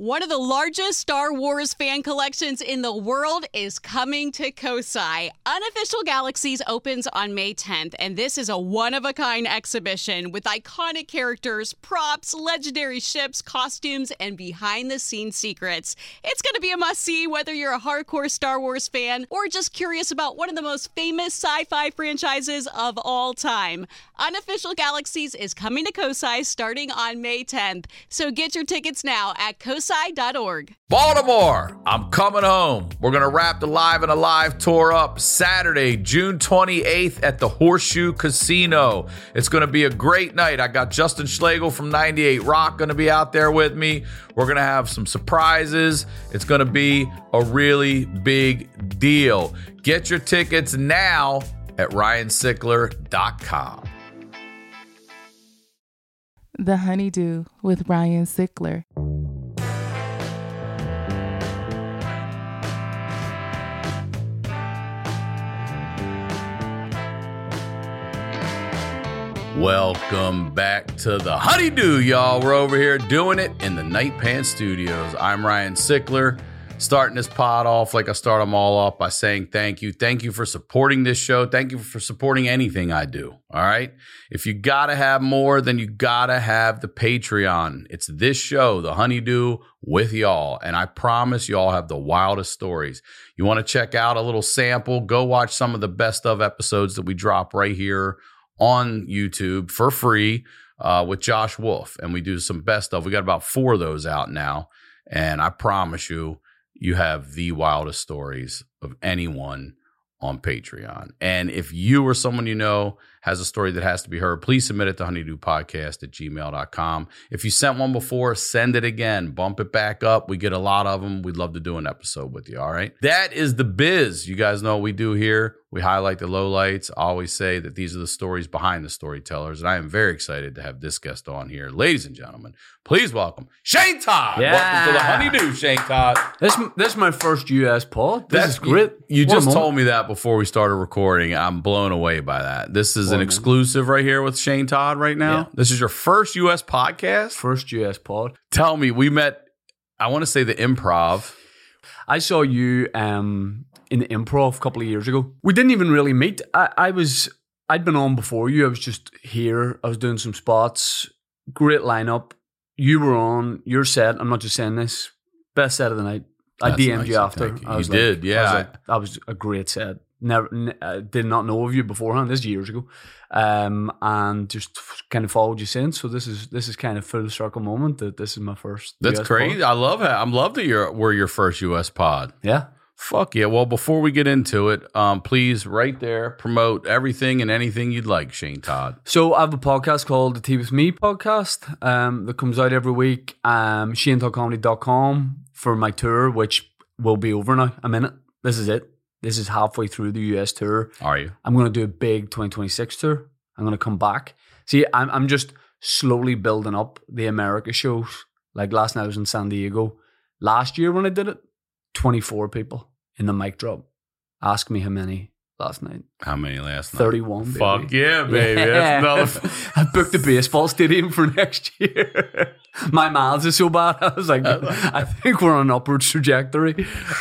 One of the largest Star Wars fan collections in the world is coming to Kosai. Unofficial Galaxies opens on May 10th, and this is a one-of-a-kind exhibition with iconic characters, props, legendary ships, costumes, and behind-the-scenes secrets. It's going to be a must-see whether you're a hardcore Star Wars fan or just curious about one of the most famous sci-fi franchises of all time. Unofficial Galaxies is coming to Kosai starting on May 10th, so get your tickets now at kosai.org. Baltimore, I'm coming home. We're going to wrap the Live and Alive tour up Saturday, June 28th at the Horseshoe Casino. It's going to be a great night. I got Justin Schlegel from 98 Rock going to be out there with me. We're going to have some surprises. It's going to be a really big deal. Get your tickets now at RyanSickler.com. The Honeydew with Ryan Sickler. Welcome back to the Honeydew, y'all. We're over here doing it in the Night Pants Studios. I'm Ryan Sickler, starting this pod off like I start them all off by saying thank you. Thank you for supporting this show. Thank you for supporting anything I do, all right? If you got to have more, then you got to have the Patreon. It's this show, the Honeydew, with y'all, and I promise y'all have the wildest stories. You want to check out a little sample, go watch some of the best of episodes that we drop right here on YouTube for free with Josh Wolf, and we do some best of. We got about 4 of those out now, and I promise you, you have the wildest stories of anyone on Patreon. And if you or someone you know has a story that has to be heard, please submit it to honeydewpodcast@gmail.com. If you sent one before, send it again. Bump it back up. We get a lot of them. We'd love to do an episode with you, all right? That is the biz. You guys know what we do here. We highlight the lowlights. I always say that these are the stories behind the storytellers, and I am very excited to have this guest on here. Ladies and gentlemen, please welcome Shane Todd. Yeah. Welcome to the Honeydew, Shane Todd. This is my first US pod. This is great. You just told me that before we started recording. I'm blown away by that. This is an exclusive right here with Shane Todd right now. Yeah. This is your first US podcast? First US pod. Tell me, we met, I want to say the Improv. I saw you in the Improv a couple of years ago. We didn't even really meet. I'd been on before you. I was just here. I was doing some spots. Great lineup. You were on your set. I'm not just saying this. Best set of the night. I DM'd you after. You did, yeah. That was a great set. Did not know of you beforehand. This is years ago, and just kind of followed you since. So this is kind of full circle moment that this is my first. That's US crazy. pod. I love that we're your first US pod. Yeah. Fuck yeah. Well, before we get into it, please right there promote everything and anything you'd like, Shane Todd. So I have a podcast called the Tea With Me podcast that comes out every week. ShaneToddComedy.com for my tour, which will be over now. I'm in it. This is it. This is halfway through the US tour. Are you? I'm going to do a big 2026 tour. I'm going to come back. See, I'm just slowly building up the America shows. Like last night I was in San Diego. Last year when I did it, 24 people in the mic drop. Ask me how many last night. How many last night? 31, baby. Fuck yeah, baby. That's another. I booked the baseball stadium for next year. My miles is so bad. I was like, I think we're on an upward trajectory.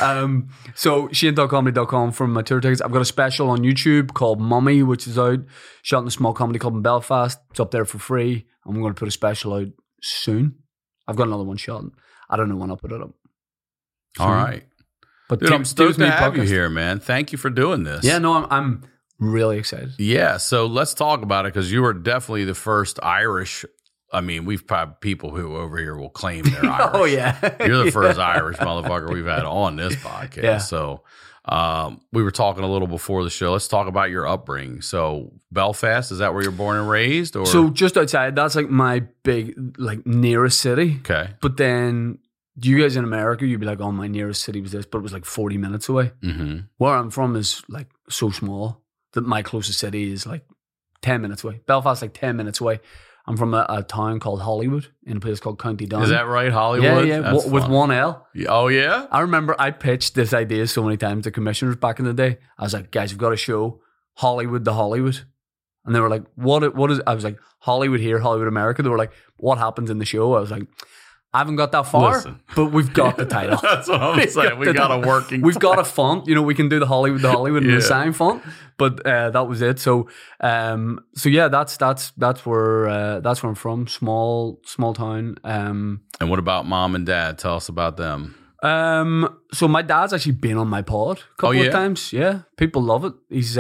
So ShaneToddComedy.com for my tour tickets. I've got a special on YouTube called Mummy, which is out. Shot in a small comedy club in Belfast. It's up there for free. I'm going to put a special out soon. I've got another one shot. I don't know when I'll put it up. All right. But dude, I'm stoked to have you here, man. Thank you for doing this. Yeah, no, I'm really excited. Yeah, so let's talk about it because you were definitely the first Irish. I mean, we've had people who over here will claim they're Irish. Oh, yeah. You're the first Irish motherfucker we've had on this podcast. Yeah. So we were talking a little before the show. Let's talk about your upbringing. So Belfast, is that where you're born and raised? Or? So just outside, that's like my big, like nearest city. Okay. But then you guys in America, you'd be like, oh, my nearest city was this, but it was like 40 minutes away. Mm-hmm. Where I'm from is like so small that my closest city is like 10 minutes away. Belfast, like 10 minutes away. I'm from a town called Hollywood in a place called County Down. Is that right, Hollywood? Yeah, with one L. Oh, yeah? I remember I pitched this idea so many times to commissioners back in the day. I was like, guys, we've got a show, Hollywood to Hollywood. And they were like, what is, I was like, Hollywood here, Hollywood America. They were like, what happens in the show? I was like, I haven't got that far, Listen. but we've got the title. That's what I'm saying. We got a working. We've got a font. We can do the Hollywood and Yeah. the sign font, but that was it. So yeah, that's where I'm from. Small town. And what about mom and dad? Tell us about them. So my dad's actually been on my pod a couple yeah? of times. Yeah, people love it. He's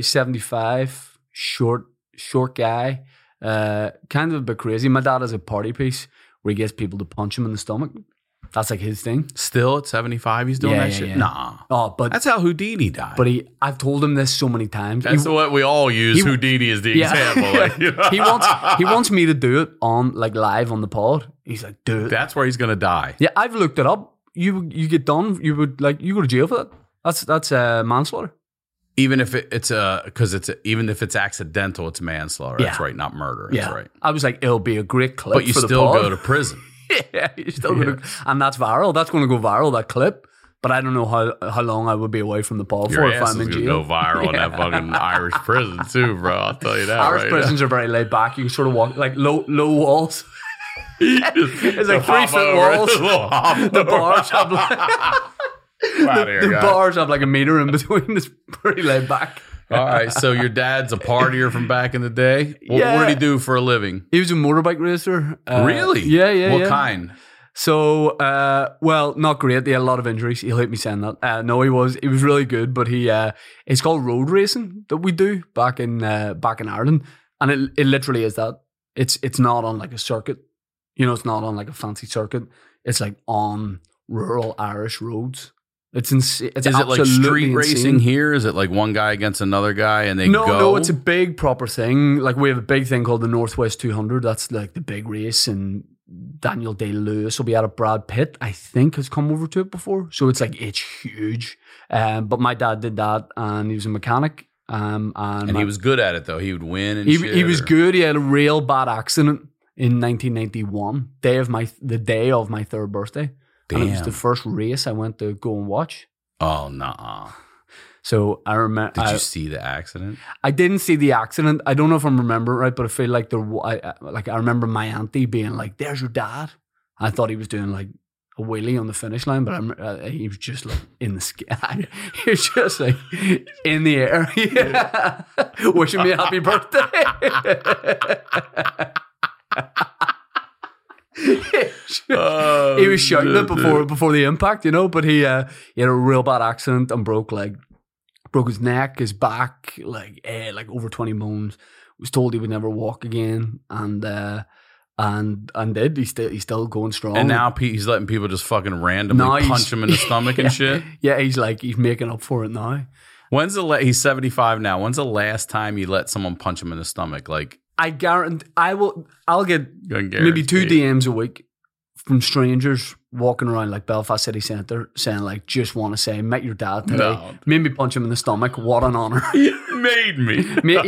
75, short guy, kind of a bit crazy. My dad has a party piece where he gets people to punch him in the stomach. That's like his thing. Still at 75, he's doing that shit? Yeah. Nah. Oh, but That's how Houdini died. but I've told him this so many times. That's what we all use. Houdini is the example. Like, you know? he wants me to do it on like live on the pod. He's like, do it. That's where he's going to die. Yeah, I've looked it up. You get done. You would you go to jail for that. That's manslaughter. Even if even if it's accidental, it's manslaughter. That's right, not murder. That's right. I was like, it'll be a great clip. But you for the still pod. go to prison. Yeah, you still go to, and that's viral. That's going to go viral. That clip. But I don't know how long I would be away from the pod Your for if ass I'm is in gonna jail. go viral in that fucking Irish prison too, bro. I'll tell you that. Irish right prisons now. are very laid back. You can sort of walk like low walls. It's like 3 Hop foot over. walls. Little hop The bars have like out here, the guys. bars have like a meter in between. It's pretty laid back. All right, so your dad's a partier from back in the day. What Yeah. did he do for a living? He was a motorbike racer. Really? Yeah. What kind? So, well, not great. He had a lot of injuries. He'll hate me saying that. No, he was really good, but it's called road racing that we do back in Ireland, and it literally is that. It's not on like a circuit, it's not on like a fancy circuit. It's like on rural Irish roads. It's insane. It's Is it like absolutely street racing insane. here? Is it like one guy against another guy and they No, go? no, it's a big proper thing. Like we have a big thing called the Northwest 200. That's like the big race, and Daniel Day-Lewis will be out of Brad Pitt, I think, has come over to it before. So it's huge. But my dad did that, and he was a mechanic. And he was good at it though. He would win and he was good. He had a real bad accident in 1991, the day of my 3rd birthday. And it was the first race I went to go and watch. Oh, nah. So I remember. Did you see the accident? I didn't see the accident. I don't know if I'm remembering it right, but I feel like I remember my auntie being like, "There's your dad." I thought he was doing like a wheelie on the finish line, but he was just like in the sky. He was just like in the air, wishing me a happy birthday. He was shouting it before the impact, but he had a real bad accident and broke his neck, his back, like over 20 bones. Was told he would never walk again, and did. He's still going strong. And now he's letting people just fucking randomly punch him in the stomach and shit. Yeah, he's making up for it now. He's 75 now. When's the last time you let someone punch him in the stomach? Like, I guarantee I'll get maybe 2 guarantee. DMs a week from strangers walking around like Belfast City Centre saying like, just want to say, met your dad today. No. Made me punch him in the stomach. What an honor. made me.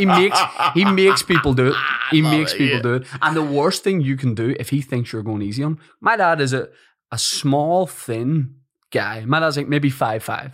He makes people do it. He makes it, people yeah. do it. And the worst thing you can do if he thinks you're going easy on him, my dad is a small, thin guy. My dad's like maybe 5'5",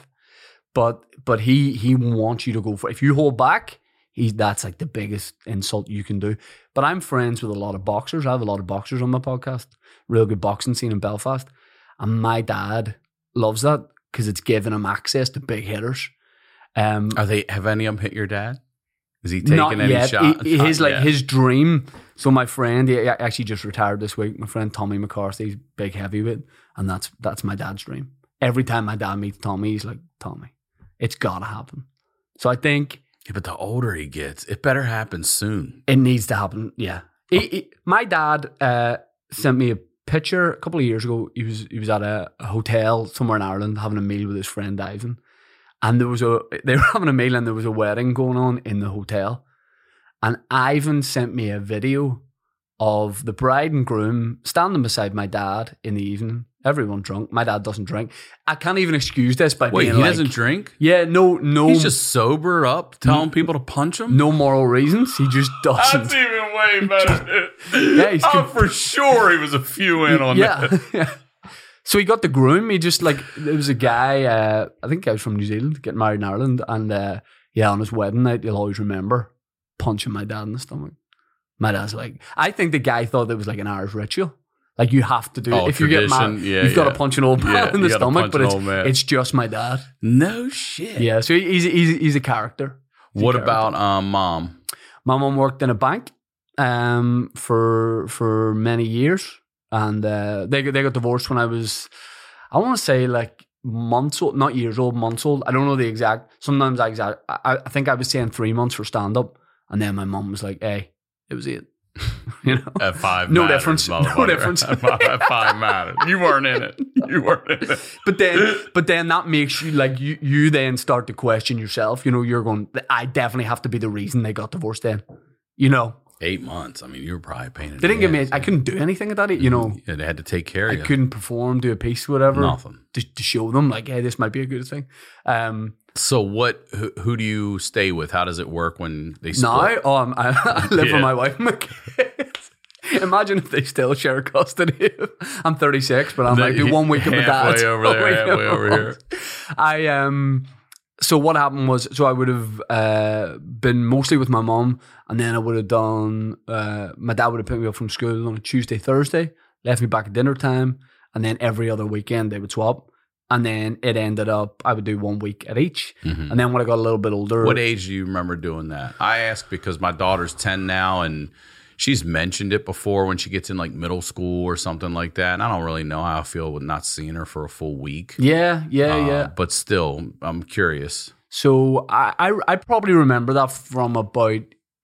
but he wants you to go for it. If you hold back, that's like the biggest insult you can do. But I'm friends with a lot of boxers. I have a lot of boxers on my podcast. Real good boxing scene in Belfast. And my dad loves that because it's given him access to big hitters. Have any of them hit your dad? Is he taking Not any yet. shots? His dream. So my friend, he actually just retired this week. My friend Tommy McCarthy, big heavyweight, and that's my dad's dream. Every time my dad meets Tommy, he's like, Tommy, it's gotta happen. So I think Yeah, but the older he gets, it better happen soon. it needs to happen. Yeah. My dad sent me a picture a couple of years ago. He was at a hotel somewhere in Ireland having a meal with his friend Ivan. And they were having a meal and there was a wedding going on in the hotel. And Ivan sent me a video of the bride and groom standing beside my dad in the evening. Everyone drunk. My dad doesn't drink. I can't even excuse this by Wait, being he like, doesn't drink? yeah, no, He's just sober up, telling people to punch him? no moral reasons. He just doesn't. That's even way better. Yeah, he's for sure he was a few in on that. Yeah. So he got the groom. He just there was a guy, I think I was from New Zealand, getting married in Ireland. And on his wedding night, you'll always remember punching my dad in the stomach. My dad's like, I think the guy thought it was like an Irish ritual. Like you have to do it. If you get mad, you've got to punch an old man in the stomach, but it's just my dad. No shit. Yeah, so he's a character. What about mom? My mom worked in a bank for many years, and they got divorced when I was, I want to say like months old, not years old, months old. I don't know the exact. Sometimes I think I was saying 3 months for stand up, and then my mom was like, "Hey, it was 8." You know, at 5 no matters, difference. No difference. At 5 matters. You weren't in it. But then that makes you like you then start to question yourself. You know, you're going, I definitely have to be the reason they got divorced. Then, you know, 8 months. I mean, you were probably paying. They didn't give me. I couldn't do anything at that. You know, yeah, they had to take care of you. I couldn't perform, do a piece, whatever. Nothing to show them like, hey, this might be a good thing. So who do you stay with? How does it work when they split? Now, I live with my wife and my kids. Imagine if they still share custody. I'm 36, but I'm like, do 1 week of my dad's. Halfway over here. So what happened was, I would have been mostly with my mom, and then I would have done, my dad would have picked me up from school on a Tuesday, Thursday, left me back at dinner time, and then every other weekend they would swap. And then it ended up, I would do 1 week at each. Mm-hmm. And then when I got a little bit older. What age do you remember doing that? I ask because my daughter's 10 now, and she's mentioned it before when she gets in like middle school or something like that. And I don't really know how I feel with not seeing her for a full week. Yeah. But still, I'm curious. So I probably remember that from about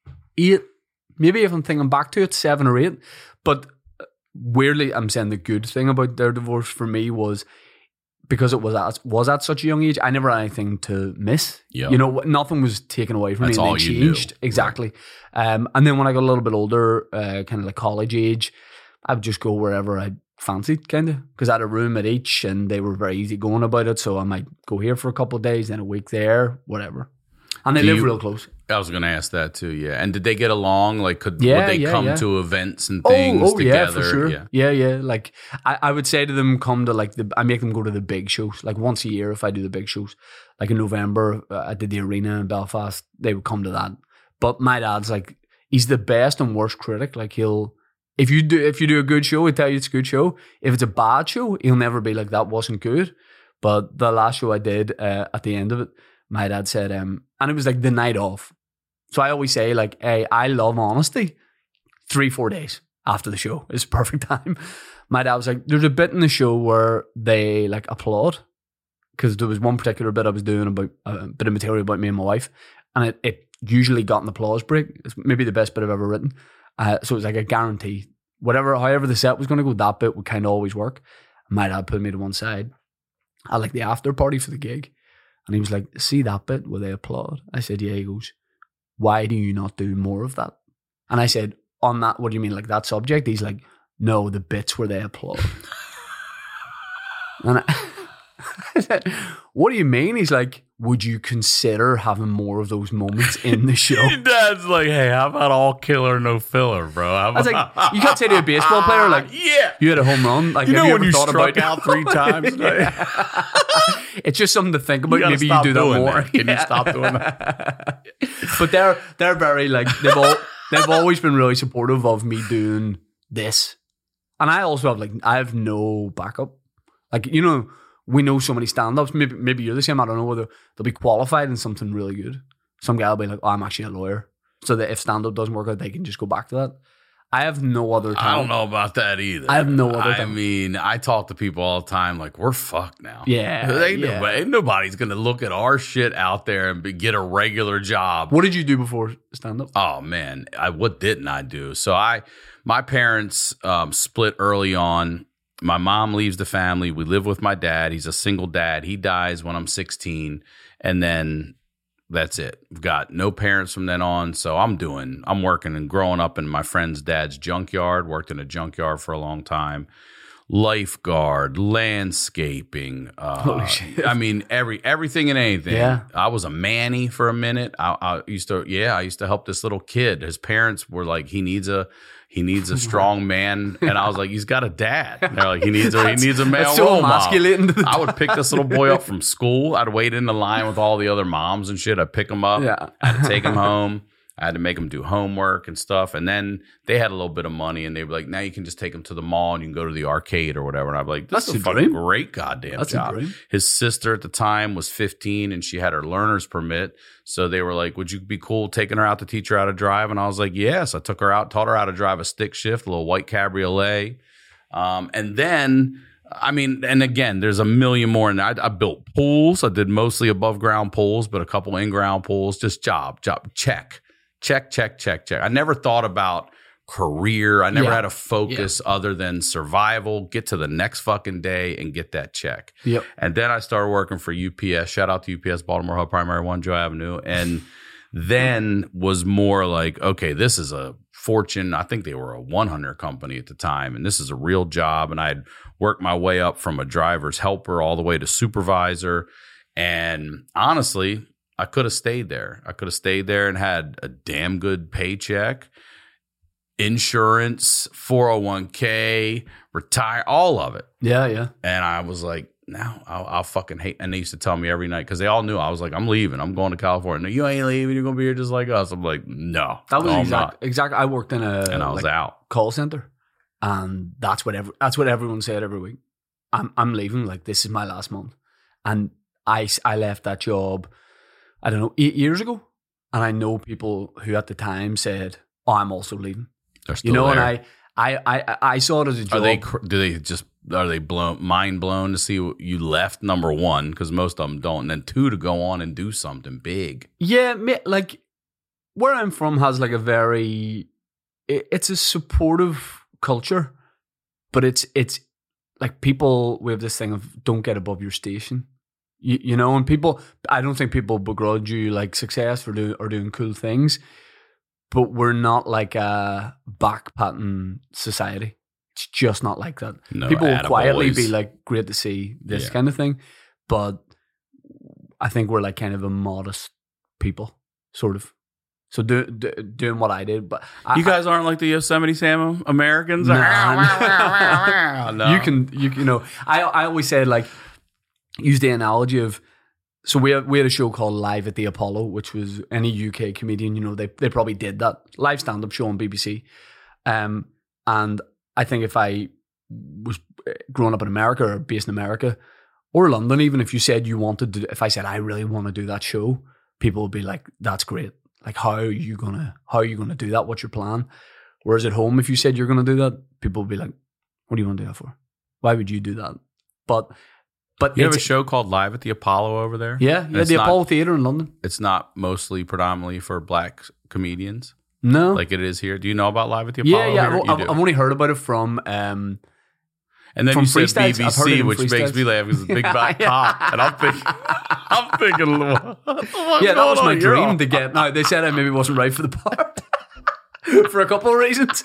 8, maybe if I'm thinking back to it, 7 or 8. But weirdly, I'm saying the good thing about their divorce for me was, because it was at such a young age, I never had anything to miss. Yep. You know, nothing was taken away from me. And they changed. Exactly. And then when I got a little bit older, kind of like college age, I would just go wherever I fancied, kind of. Because I had a room at each, and they were very easy going about it. So I might go here for a couple of days, then a week there, whatever. And they live real close. I was going to ask that too, yeah. And did they get along? Like, would they come to events and things together? Yeah, for sure. Yeah. Like, I would say to them, come to like I make them go to the big shows. Like once a year, if I do the big shows, like in November, I did the Arena in Belfast. They would come to that. But my dad's like, he's the best and worst critic. Like if you do a good show, he'll tell you it's a good show. If it's a bad show, he'll never be like, that wasn't good. But the last show I did, at the end of it, my dad said, and it was like the night off. So I always say like, hey, I love honesty. 3-4 days after the show is perfect time. My dad was like, there's a bit in the show where they like applaud, because there was one particular bit I was doing about a bit of material about me and my wife, and it usually got an applause break. It's maybe the best bit I've ever written. So it was like a guarantee. However the set was going to go, that bit would kind of always work. My dad put me to one side at like the after party for the gig. And he was like, see that bit where they applaud? I said, yeah. He goes, why do you not do more of that? And I said, on that, what do you mean, like that subject? He's like, no, the bits where they applaud. And I said, what do you mean? He's like, would you consider having more of those moments in the show? Your dad's like, hey, how about all killer, no filler, bro? I was like, you can't say to a baseball player, like, yeah, you had a home run. Like, you know, when you thought struck out 3 times? It's just something to think about. Maybe you do that more. Can you stop doing that? But they're very like, they've always been really supportive of me doing this. And I also have I have no backup. Like, you know, we know so many stand-ups. Maybe you're the same. I don't know whether they'll be qualified in something really good. Some guy will be like, oh, I'm actually a lawyer. So that if stand-up doesn't work out, they can just go back to that. I have no other time. I don't know about that either. I have no other time. I mean, I talk to people all the time like, we're fucked now. Yeah. Ain't nobody's going to look at our shit out there and get a regular job. What did you do before stand-up? Oh, man. What didn't I do? So my parents split early on. My mom leaves the family. We live with my dad. He's a single dad. He dies when I'm 16. And then that's it. I've got no parents from then on. So I'm working and growing up in my friend's dad's junkyard, worked in a junkyard for a long time. Lifeguard, landscaping. Holy shit. I mean, everything and anything. Yeah. I was a manny for a minute. I used to help this little kid. His parents were like, he needs a strong man, and I was like, he's got a dad. And they're like, he needs a male role model. I would pick this little boy up from school. I'd wait in the line with all the other moms and shit. I'd pick him up. Yeah. I'd take him home. I had to make them do homework and stuff. And then they had a little bit of money, and they were like, now you can just take them to the mall and you can go to the arcade or whatever. And I'm like, this is a fucking great goddamn job. His sister at the time was 15 and she had her learner's permit. So they were like, would you be cool taking her out to teach her how to drive? And I was like, yes. I took her out, taught her how to drive a stick shift, a little white cabriolet. And then, I mean, and again, there's a million more. And I built pools. I did mostly above ground pools, but a couple in-ground pools. Just job, check. I never thought about career. I never had a focus other than survival, get to the next fucking day and get that check. Yep. And then I started working for UPS. Shout out to UPS, Baltimore Hub Primary 1, Joe Avenue. And then was more like, okay, this is a Fortune. I think they were a 100 company at the time. And this is a real job. And I'd worked my way up from a driver's helper all the way to supervisor. And honestly, I could have stayed there. And had a damn good paycheck, insurance, 401k, retire, all of it. Yeah. And I was like, no, I'll fucking hate. And they used to tell me every night because they all knew I was like, I'm leaving. I'm going to California. No, you ain't leaving. You're going to be here just like us. I'm like, no. That was exactly. I worked in and I was out call center, and that's what everyone said every week. I'm leaving. Like, this is my last month, and I left that job, I don't know, 8 years ago. And I know people who at the time said, oh, I'm also leaving. They're still there. And I saw it as a job. Are they mind blown to see you left, number one, because most of them don't, and then two, to go on and do something big? Yeah, like where I'm from has like it's a supportive culture, but it's like people, we have this thing of don't get above your station. You know, and people, I don't think people begrudge you like success for doing cool things, but we're not like a backpatting society. It's just not like that. No, people will quietly be like, great to see this kind of thing, but I think we're like kind of a modest people, sort of. So doing what I did, but you guys aren't like the Yosemite Sam Americans. Nah. No. You know, I always said, like, use the analogy of, so we had a show called Live at the Apollo, which was any UK comedian, you know, they probably did that live stand-up show on BBC. And I think if I was growing up in America or based in America or London, even if you said you wanted to, if I said I really want to do that show, people would be like, that's great. Like, how are you gonna do that? What's your plan? Whereas at home, if you said you're gonna do that, people would be like, what do you want to do that for? Why would you do that? But you have a show called Live at the Apollo over there? Yeah, the Apollo Theatre in London. It's not mostly predominantly for black comedians? No. Like it is here? Do you know about Live at the Apollo? Yeah. I've only heard about it from... and then you said BBC, which makes me laugh because it's a big black cop. And I'm thinking, what the fuck's that was my on dream to get... No, they said I maybe wasn't right for the part. For a couple of reasons.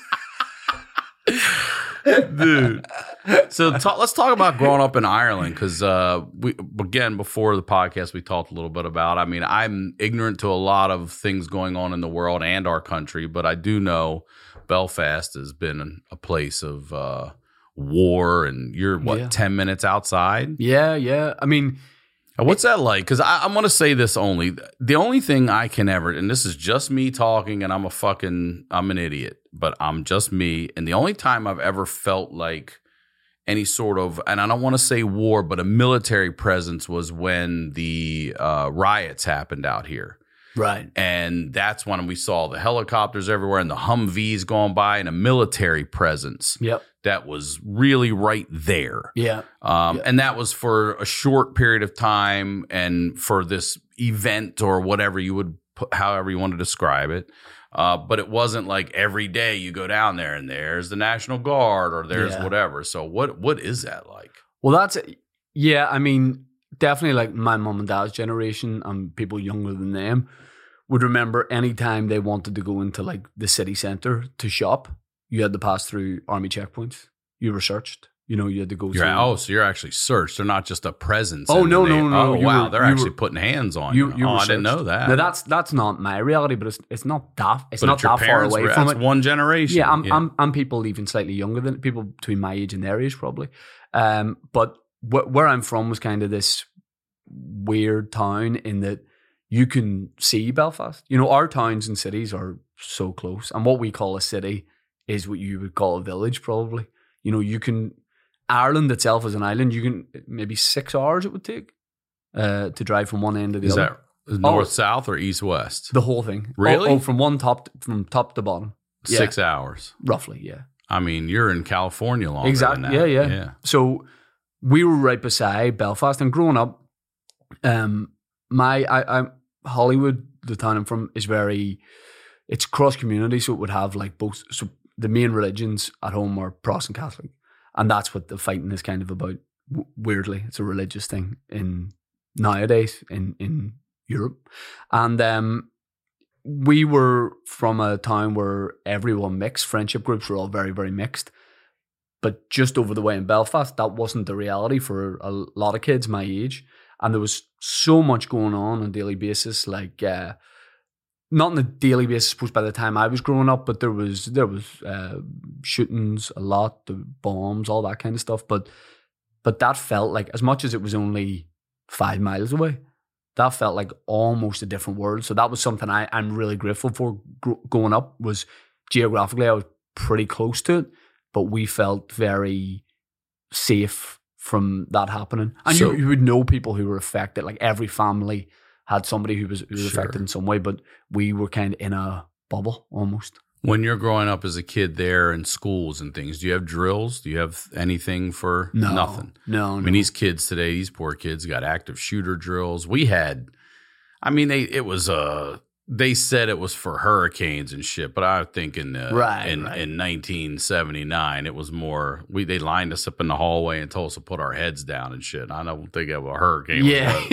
Dude. So let's talk about growing up in Ireland, because before the podcast, we talked a little bit about, I mean, I'm ignorant to a lot of things going on in the world and our country, but I do know Belfast has been a place of war, and you're 10 minutes outside? Yeah. I mean, what's that like? Because I'm going to say this only. The only thing I can ever, and this is just me talking, and I'm an idiot, but I'm just me. And the only time I've ever felt like any sort of, and I don't want to say war, but a military presence was when the riots happened out here. Right. And that's when we saw the helicopters everywhere and the Humvees going by, and a military presence. Yep. That was really right there. Yeah. And that was for a short period of time and for this event or whatever however you want to describe it. But it wasn't like every day you go down there and there's the National Guard or there's whatever. So what is that like? Well, I mean, definitely like my mom and dad's generation and people younger than them would remember any time they wanted to go into like the city centre to shop, you had to pass through army checkpoints. You were searched. You know, you had to go through. Oh, so you're actually searched. They're not just a presence. Oh, no. Oh, wow. They're actually putting hands on you. I didn't know that. Now, that's not my reality, but it's not that far away from it. It's one generation. Yeah, I'm people even slightly younger than people between my age and their age, probably. But where I'm from was kind of this weird town in that you can see Belfast. You know, our towns and cities are so close. And what we call a city is what you would call a village, probably. You know, Ireland itself is an island. You can, maybe 6 hours it would take to drive from one end to the Is other. that north-south or east-west? The whole thing. Really? From top to bottom. 6 hours. Roughly, yeah. I mean, you're in California longer Exactly. than that. Yeah. So we were right beside Belfast, and growing up, Hollywood, the town I'm from, is it's cross community, so it would have like both. So the main religions at home are Protestant Catholic, and that's what the fighting is kind of about. Weirdly, it's a religious thing nowadays in Europe, and we were from a town where everyone mixed. Friendship groups were all very, very mixed. But just over the way in Belfast, that wasn't the reality for a lot of kids my age. And there was so much going on a daily basis, like not on a daily basis, I suppose, by the time I was growing up, but there was shootings a lot, the bombs, all that kind of stuff. But that felt like, as much as it was only 5 miles away, that felt like almost a different world. So that was something I'm really grateful for growing up, was geographically I was pretty close to it, but we felt very safe from that happening. And so, you would know people who were affected. Like every family had somebody who was affected in some way, but we were kind of in a bubble almost. When you're growing up as a kid there in schools and things, do you have drills? Do you have anything for nothing? No. I mean, these kids today, these poor kids got active shooter drills. We had, I mean, they said it was for hurricanes and shit, but I think in 1979, it was more, they lined us up in the hallway and told us to put our heads down and shit. I don't think of a hurricane. Yeah.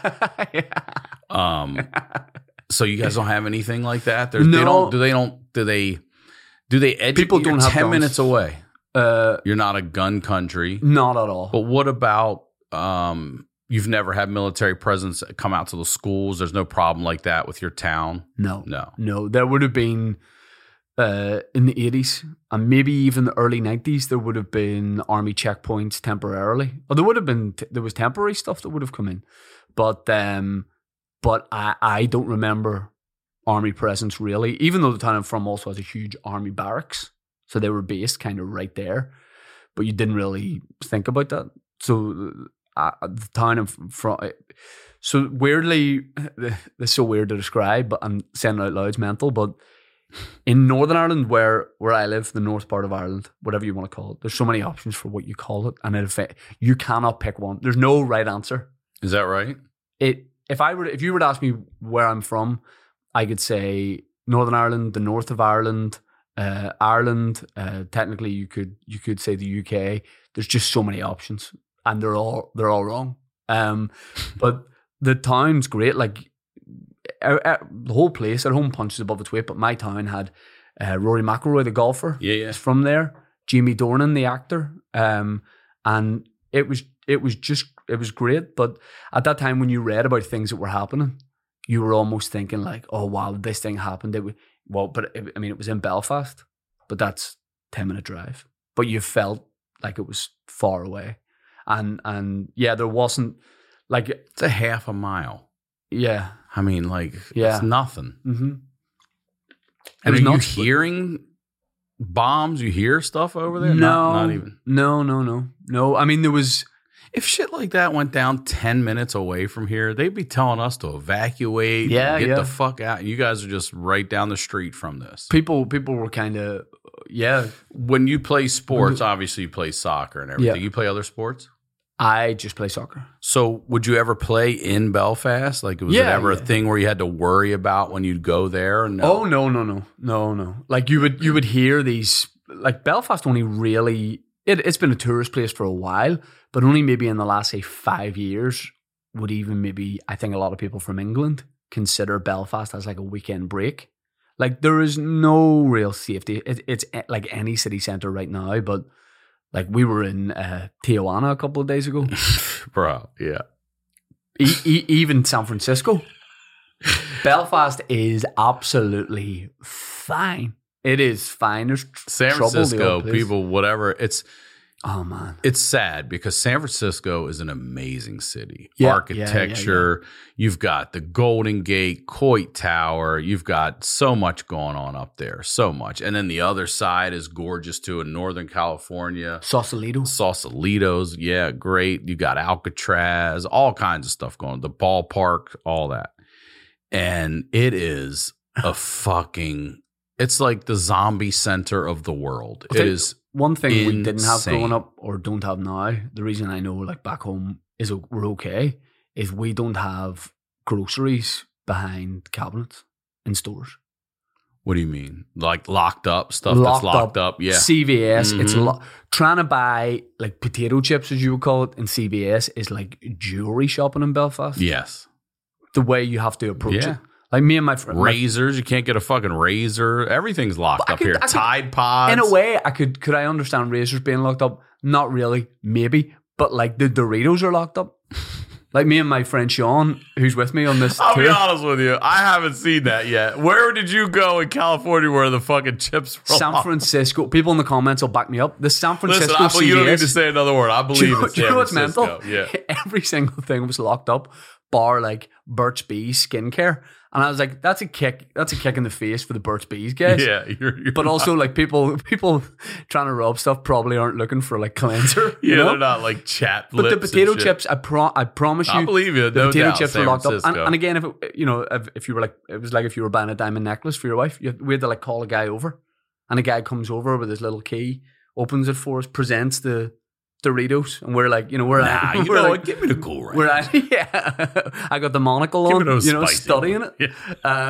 So you guys don't have anything like that? No. Do they educate people don't have 10 guns. minutes away? You're not a gun country. Not at all. But what about, you've never had military presence come out to the schools? There's no problem like that with your town? No. There would have been, in the 80s and maybe even the early 90s, there would have been army checkpoints temporarily. Or there was temporary stuff that would have come in. But I don't remember army presence really, even though the town I'm from also has a huge army barracks. So they were based kind of right there. But you didn't really think about that. So the town I'm from, so weirdly, this is so weird to describe, but I'm saying it out loud, it's mental, but in Northern Ireland, where I live, the north part of Ireland, whatever you want to call it, there's so many options for what you call it, and you cannot pick one. There's no right answer. Is that right? If you were to ask me where I'm from, I could say Northern Ireland, the north of Ireland, Ireland. Technically, you could say the UK. There's just so many options, and they're all wrong. But the town's great. Like the whole place at home punches above its weight. But my town had Rory McIlroy, the golfer. Yeah. Is from there. Jamie Dornan, the actor. And it was great. But at that time, when you read about things that were happening, you were almost thinking like, oh wow, this thing happened. It was in Belfast, but that's 10-minute drive. But you felt like it was far away. And yeah, there wasn't like, it's a half a mile. Yeah. I mean, like, it's nothing. Mm-hmm. And are you hearing bombs? You hear stuff over there? No, not even. No. I mean, there was. If shit like that went down 10 minutes away from here, they'd be telling us to evacuate, get the fuck out. You guys are just right down the street from this. People were kind of, When you play sports, obviously you play soccer and everything. Yeah. You play other sports? I just play soccer. So would you ever play in Belfast? Like, was it ever a thing where you had to worry about when you'd go there? No? Oh, no. Like you would hear these, like Belfast only really, it's been a tourist place for a while, but only maybe in the last, say, 5 years would even maybe, I think a lot of people from England consider Belfast as like a weekend break. Like there is no real safety. It's like any city centre right now, but like we were in Tijuana a couple of days ago. Bro, yeah. Even San Francisco. Belfast is absolutely fine. It is fine. There's San Francisco, people, whatever. Oh, man. It's sad because San Francisco is an amazing city. Yeah, Architecture, you've got the Golden Gate, Coit Tower, you've got so much going on up there, so much. And then the other side is gorgeous too in Northern California. Sausalito's, yeah, great. You got Alcatraz, all kinds of stuff going on. The ballpark, all that. And it is it's like the zombie center of the world. It is one thing insane. We didn't have growing up or don't have now. The reason I know like back home is we're okay is we don't have groceries behind cabinets in stores. What do you mean? Like locked up stuff that's locked up? Yeah. CVS. It's trying to buy like potato chips, as you would call it, in CVS is like jewelry shopping in Belfast. Yes. The way you have to approach it. Like me and my friend. Razors, you can't get a fucking razor. Everything's locked up here. Tide Pods. In a way, could I understand razors being locked up? Not really, maybe. But like the Doritos are locked up. Like me and my friend Sean, who's with me on this I'll tour. be honest with you. I haven't seen that yet. Where did you go in California where the fucking chips were San Francisco. People in the comments will back me up. The San Francisco Listen, CVS. you don't need to say another word. I believe it's San what's Francisco. mental? Yeah. Every single thing was locked up, bar like Burt's Bees skincare. And I was like, that's a kick in the face for the Burt's Bees guys. Yeah. You're but also like people trying to rob stuff probably aren't looking for like cleanser. Yeah, you know? they're not like chapped But lips. the potato and shit. chips, I promise you, I believe you. the No potato doubt, chips San were locked Francisco. up. And again, if you were like, it was like if you were buying a diamond necklace for your wife, we had to like call a guy over, and a guy comes over with his little key, opens it for us, presents the Doritos, and we're like, we're Nah, you we're know like, what? Give me the cool ranch. We're at, yeah, I got the monocle Give on, me those spicy studying ones. it.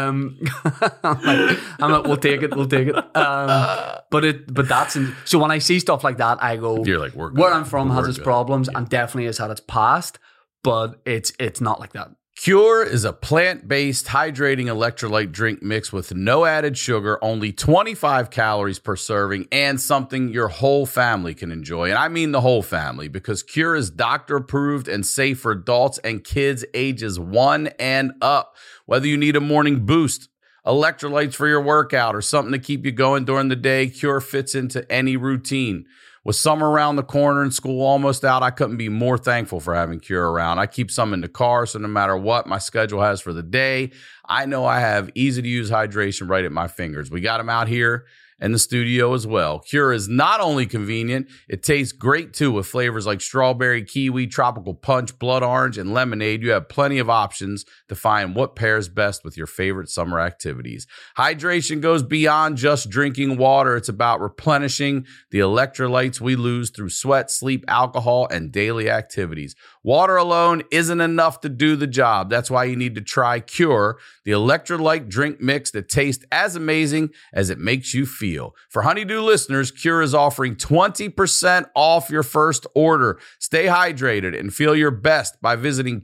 I'm like, we'll take it. But that's so when I see stuff like that, I go, You're like, we're good. where I'm from has We're its good. problems and definitely has had its past, but it's not like that. Cure is a plant-based hydrating electrolyte drink mix with no added sugar, only 25 calories per serving, and something your whole family can enjoy. And I mean the whole family, because Cure is doctor-approved and safe for adults and kids ages 1 and up. Whether you need a morning boost, electrolytes for your workout, or something to keep you going during the day, Cure fits into any routine. With summer around the corner and school almost out, I couldn't be more thankful for having Cure around. I keep some in the car, so no matter what my schedule has for the day, I know I have easy-to-use hydration right at my fingers. We got them out here in the studio as well. Cure is not only convenient, it tastes great too with flavors like strawberry, kiwi, tropical punch, blood orange, and lemonade. You have plenty of options to find what pairs best with your favorite summer activities. Hydration goes beyond just drinking water. It's about replenishing the electrolytes we lose through sweat, sleep, alcohol, and daily activities. Water alone isn't enough to do the job. That's why you need to try Cure, the electrolyte drink mix that tastes as amazing as it makes you feel. For Honeydew listeners, Cure is offering 20% off your first order. Stay hydrated and feel your best by visiting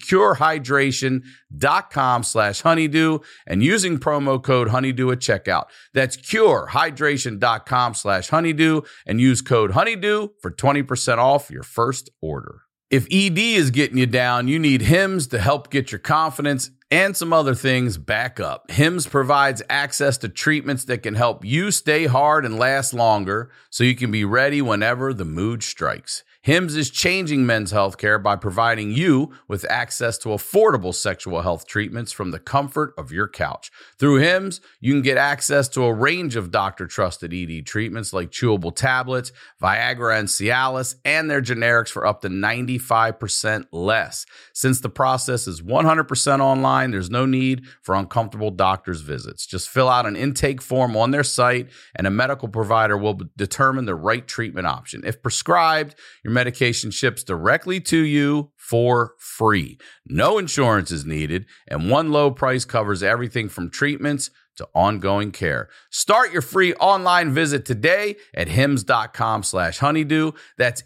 curehydration.com/honeydew and using promo code honeydew at checkout. That's curehydration.com/honeydew and use code honeydew for 20% off your first order. If ED is getting you down, you need Hims to help get your confidence and some other things back up. Hims provides access to treatments that can help you stay hard and last longer so you can be ready whenever the mood strikes. Hims is changing men's healthcare by providing you with access to affordable sexual health treatments from the comfort of your couch. Through Hims, you can get access to a range of doctor-trusted ED treatments like chewable tablets, Viagra and Cialis, and their generics for up to 95% less. Since the process is 100% online, there's no need for uncomfortable doctor's visits. Just fill out an intake form on their site, and a medical provider will determine the right treatment option. If prescribed, your medication ships directly to you for free. No insurance is needed, and one low price covers everything from treatments to ongoing care. Start your free online visit today at hims.com/honeydew. That's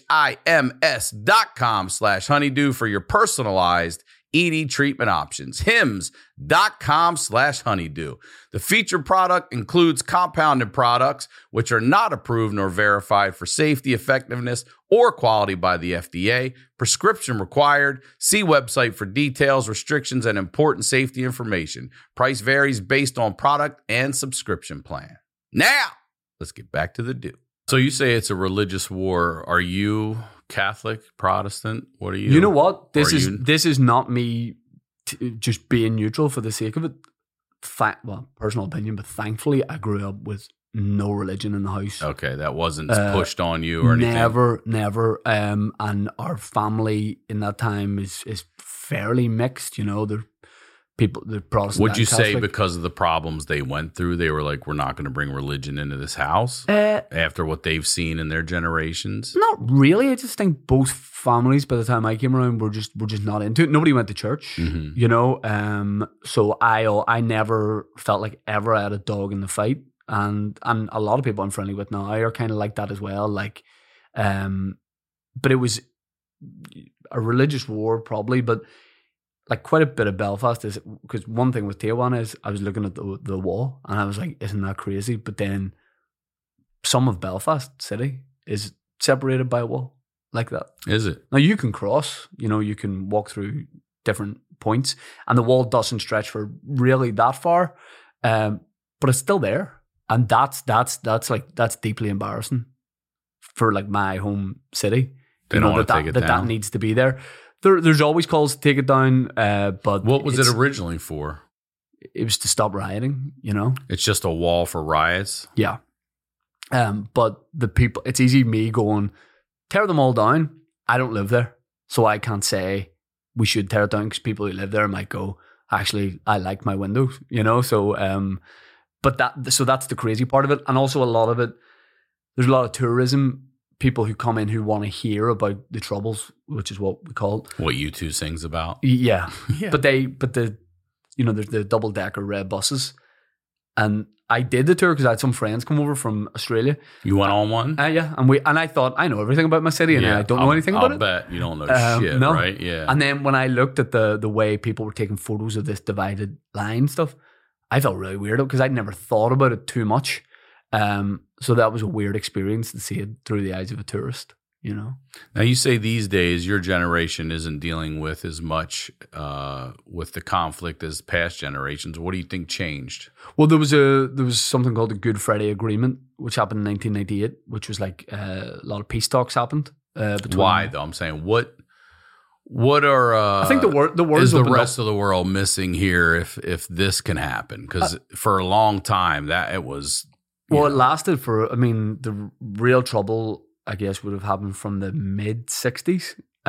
HIMS.com/honeydew for your personalized ED treatment options. Hims.com/honeydew. The featured product includes compounded products, which are not approved nor verified for safety, effectiveness, or quality by the FDA. Prescription required. See website for details, restrictions, and important safety information. Price varies based on product and subscription plan. Now, let's get back to the do. So you say it's a religious war. Are you Catholic, Protestant? What are you? You know what? This Or this is not me just being neutral for the sake of it. Personal opinion, but thankfully I grew up with no religion in the house. Okay, that wasn't pushed on you or anything. Never. And our family in that time is fairly mixed. You know, they're Protestant. Would you say Catholic. because of the problems they went through, they were like, we're not going to bring religion into this house after what they've seen in their generations? Not really. I just think both families, by the time I came around, were just not into it. Nobody went to church, you know. So I never felt like ever I had a dog in the fight, and a lot of people I'm friendly with now are kind of like that as well. Like, but it was a religious war probably, but. Like quite a bit of Belfast is because one thing with Tijuana is I was looking at the wall and I was like, isn't that crazy? But then some of Belfast City is separated by a wall like that. Is it? Now you can cross, you know, you can walk through different points and the wall doesn't stretch for really that far, but it's still there. And that's deeply embarrassing for like my home city. They don't want to take it down. That needs to be there. There's always calls to take it down, but what was it originally for? It was to stop rioting, you know? It's just a wall for riots? Yeah. But the people, it's easy me going, tear them all down. I don't live there, so I can't say we should tear it down because people who live there might go, actually, I like my windows, you know? So, but that's the crazy part of it. And also a lot of it, there's a lot of tourism people who come in who want to hear about the Troubles, which is what we call it. What U2 sings about. Yeah. But there's the double decker red buses. And I did the tour because I had some friends come over from Australia. You went on one? Yeah. And I thought, I know everything about my city and I don't know anything about it. I'll bet you don't know shit, no. right? Yeah. And then when I looked at the way people were taking photos of this divided line stuff, I felt really weird because I'd never thought about it too much. So that was a weird experience to see it through the eyes of a tourist, you know. Now you say these days your generation isn't dealing with as much with the conflict as past generations. What do you think changed? Well, there was something called the Good Friday Agreement, which happened in 1998, which was like a lot of peace talks happened. Why though? I'm saying what are I think the word is the rest of the world missing here if this can happen? Because for a long time that it was. Well, it lasted for, I mean, the real trouble, I guess, would have happened from the mid-60s.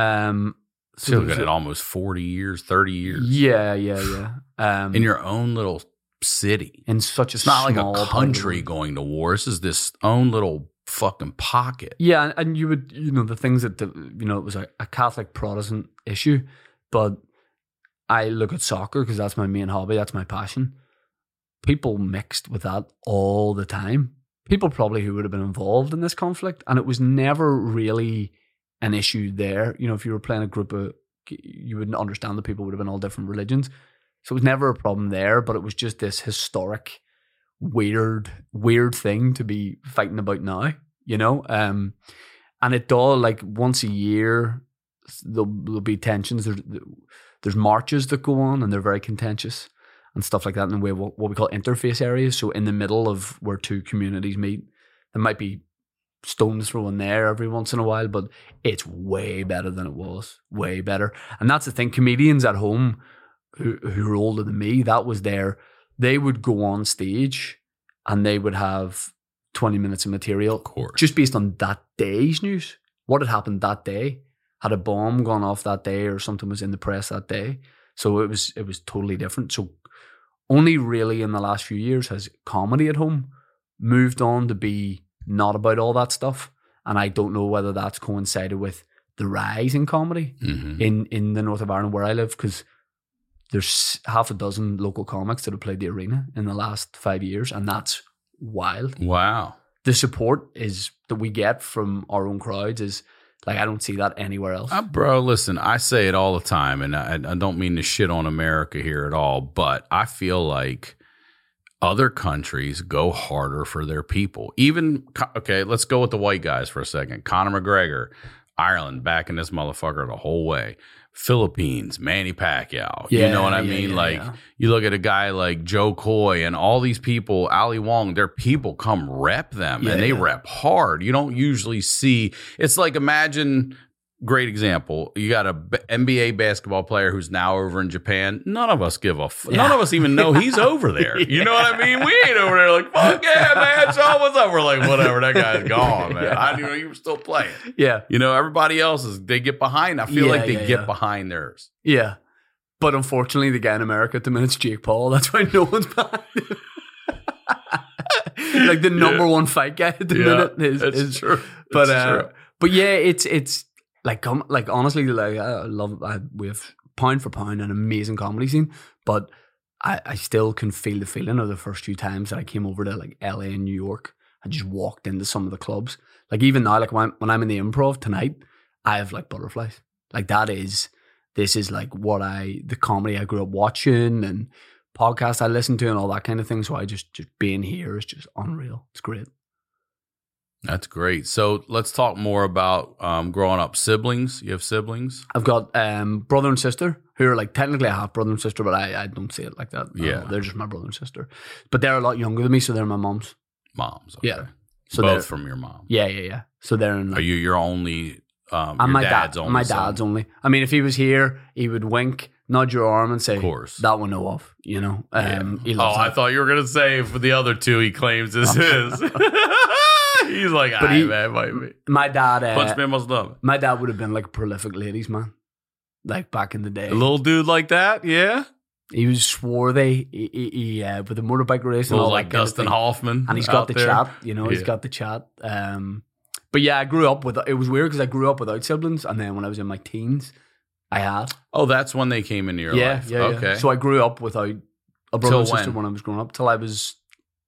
So you're looking at almost 40 years, 30 years. Yeah. In your own little city. In such a It's not like small a country going to war. This is this own little fucking pocket. Yeah, and you would, the things that, it was a Catholic Protestant issue, but I look at soccer because that's my main hobby, that's my passion. People mixed with that all the time. People probably who would have been involved in this conflict, and it was never really an issue there. You know, if you were playing a group of, you wouldn't understand that people would have been all different religions. So it was never a problem there, but it was just this historic, weird thing to be fighting about now, you know? And it does, like, once a year, there'll be tensions. There's marches that go on, and they're very contentious. And stuff like that in what we call interface areas. So in the middle of where two communities meet, there might be stones thrown there every once in a while, but it's way better than it was. Way better. And that's the thing. Comedians at home who are older than me, that was there. They would go on stage and they would have 20 minutes of material. Of course. Just based on that day's news. What had happened that day? Had a bomb gone off that day or something was in the press that day? So it was totally different. So only really in the last few years has comedy at home moved on to be not about all that stuff. And I don't know whether that's coincided with the rise in comedy in the north of Ireland where I live, because there's half a dozen local comics that have played the arena in the last 5 years, and that's wild. Wow. The support that we get from our own crowds is like, I don't see that anywhere else. Bro, listen, I say it all the time, and I don't mean to shit on America here at all, but I feel like other countries go harder for their people. Even, okay, let's go with the white guys for a second. Conor McGregor. Ireland backing this motherfucker the whole way. Philippines, Manny Pacquiao. You know what I mean? You look at a guy like Joe Coy and all these people, Ali Wong, their people come rep them and they rep hard. You don't usually see, it's like, imagine, great example. You got a NBA basketball player who's now over in Japan. None of us give a none of us even know he's over there. You know what I mean? We ain't over there like, fuck yeah, man. Sean, what's up? We're like, whatever. That guy's gone, man. I didn't know you were still playing. Yeah. You know, everybody else they get behind. I feel like they get behind theirs. Yeah. But unfortunately, the guy in America at the minute's Jake Paul. That's why no one's behind him. Like the number one fight guy at the minute is true. But yeah, it's like honestly, like we have pound for pound an amazing comedy scene, but I still can feel the feeling of the first few times that I came over to like LA and New York. I just walked into some of the clubs. Like even now, like when I'm in the Improv tonight, I have like butterflies. Like this is like the comedy I grew up watching and podcasts I listen to and all that kind of thing. So I just being here is just unreal. It's great. That's great. So let's talk more about growing up. Siblings? You have siblings? I've got brother and sister who are like technically a half brother and sister, but I don't see it like that. Yeah. They're just my brother and sister. But they're a lot younger than me, so they're my mom's. Moms, okay. Yeah. So both from your mom. Yeah. So they're in like, are you your only I'm my dad's only. My dad's only. I mean, if he was here, he would wink, nudge your arm and say, of course. That one know of, you know. I thought you were going to say for the other two he claims is his. He's like, man, might be. My dad... Punch me must love it. My dad would have been like a prolific ladies man. Like back in the day. A little dude like that, yeah? He was swarthy. He with a motorbike race and all like that Dustin Hoffman. And he's got the chat, you know, he's got the chat. But yeah, I grew up with... It was weird because I grew up without siblings, and then when I was in my teens, I had. Oh, that's when they came into your life. Yeah. Okay. So I grew up without a brother and sister when I was growing up, till I was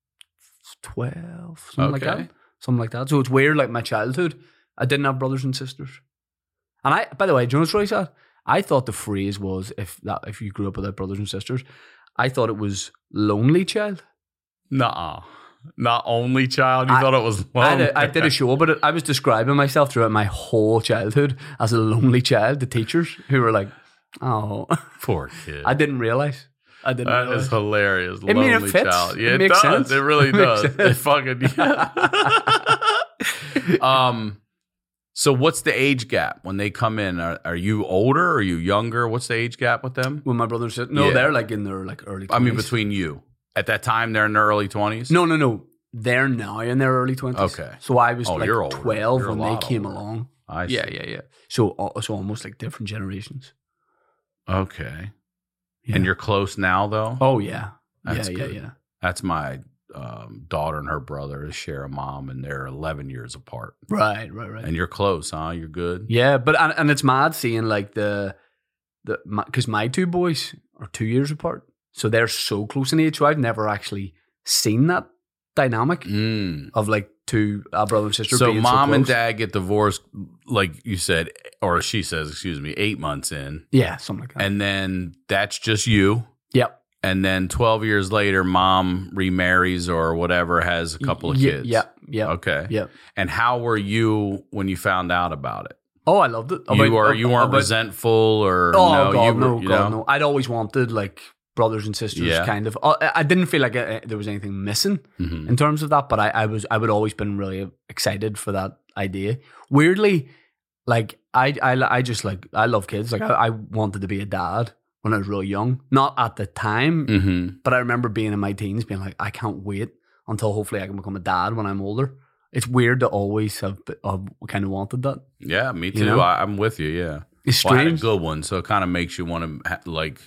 12, something like that. Something like that. So it's weird, like my childhood, I didn't have brothers and sisters. And by the way, do you know what's really sad? I thought the phrase was, if you grew up without brothers and sisters, I thought it was lonely child. Nuh-uh. Not only child? You thought it was lonely? I did a show about it. I was describing myself throughout my whole childhood as a lonely child. The teachers who were like, oh. Poor kid. I didn't realize. That is hilarious. I mean, it fits. Child. Yeah, it makes does. sense. It really does. It fucking... So what's the age gap when they come in? Are you older? Are you younger? What's the age gap with them? With my brother and sister? No, they're like in their like early 20s. I mean, between you. At that time, they're in their early 20s? No. They're now in their early 20s. Okay. So I was you're 12 you're when they came along. I see. Yeah. So almost like different generations. Okay. Yeah. And you're close now, though? Oh, yeah. That's good. Yeah. That's my daughter and her brother. They share a mom, and they're 11 years apart. Right. And you're close, huh? You're good? Yeah, but and it's mad seeing like because my two boys are 2 years apart. So they're so close in age. So I've never actually seen that dynamic of like a brother and sister. So being mom so and dad get divorced, like you said, or she says, 8 months in. Yeah, something like that. And then that's just you. Yep. And then 12 years later, mom remarries or whatever, has a couple of kids. Yep. Okay. Yep. And how were you when you found out about it? Oh, I loved it. You weren't resentful or no. I'd always wanted like brothers and sisters, kind of. I didn't feel like there was anything missing in terms of that, but I would always been really excited for that idea. Weirdly, like I just like I love kids. Like I wanted to be a dad when I was really young. Not at the time, but I remember being in my teens, being like, I can't wait until hopefully I can become a dad when I'm older. It's weird to always have kind of wanted that. Yeah, me too. You know? I'm with you. Yeah. It's well, I had a strange. good one, so it kind of makes you want to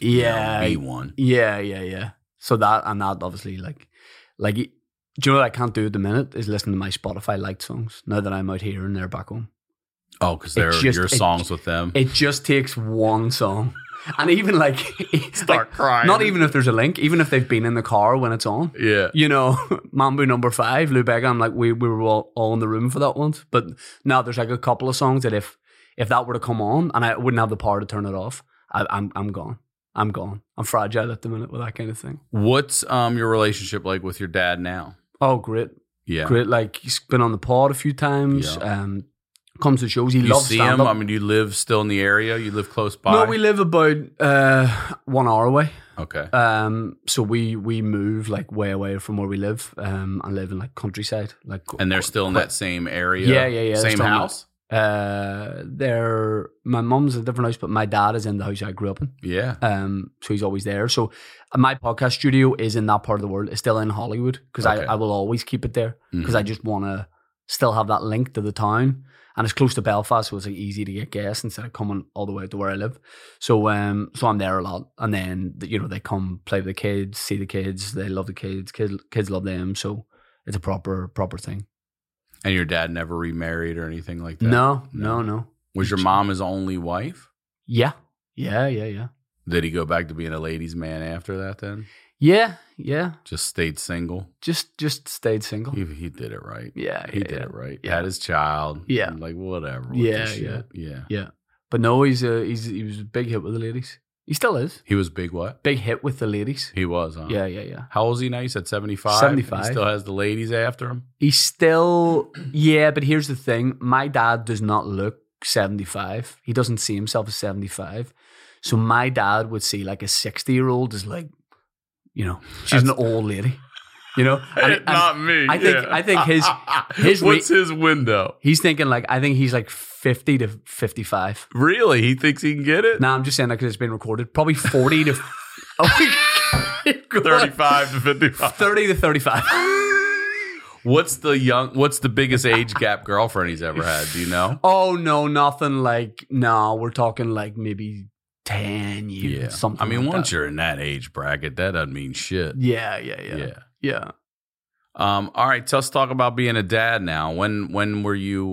be one. Yeah. So that obviously like, do you know what I can't do at the minute is listen to my Spotify liked songs now that I'm out here and they're back home. Oh, because they're your songs with them. It just takes one song. And even like start crying. Not even if there's a link, even if they've been in the car when it's on. Yeah. You know, Mambo No. 5, Lou Bega, I'm like, we were all in the room for that once. But now there's like a couple of songs that if that were to come on and I wouldn't have the power to turn it off, I'm gone. I'm gone. I'm fragile at the minute with that kind of thing. What's your relationship like with your dad now? Oh, great. Yeah. Great. Like he's been on the pod a few times. Yeah. Comes to shows. He You loves see him? stand-up. I mean, do you live still in the area? You live close by? No, we live about 1 hour away. Okay. So we move like way away from where we live, and live in like countryside. Like, And they're still in that same area? Yeah. They're Same still in house? My mum's in a different house, but my dad is in the house I grew up in. Yeah. So he's always there. So my podcast studio is in that part of the world. It's still in Hollywood because Okay. I will always keep it there because Mhm. I just want to still have that link to the town. And it's close to Belfast, so it's like easy to get gas instead of coming all the way to where I live. So so I'm there a lot, and then they come play with the kids, see the kids. They love the kids. Kids love them. So it's a proper thing. And your dad never remarried or anything like that? No. Was your mom his only wife? Yeah. Did he go back to being a ladies' man after that then? Yeah. Just stayed single? Just stayed single. He did it right. Yeah, He did it right. Yeah. Had his child. Yeah. And like, whatever. with Yeah, this shit. Yeah. Yeah. But no, he was a big hit with the ladies. He still is. He was big what? Big hit with the ladies. He was, huh? Yeah. How old is he now? You said 75? 75. He still has the ladies after him? He's still, yeah, but here's the thing. My dad does not look 75. He doesn't see himself as 75. So my dad would see like a 60-year-old as like, she's an old lady. And Not me. I think his What's his window? he's thinking like, I think he's like 50 to 55. Really? He thinks he can get it? Nah, I'm just saying that because it's been recorded. Probably 40 to 35 to 55. 30 to 35. What's the biggest age gap girlfriend he's ever had? Do you know? Oh no, nothing like we're talking like maybe 10 years. Yeah. Something. I mean, like once that. you're in that age bracket, that doesn't mean shit. Yeah. All right, let's talk about being a dad now. When were you?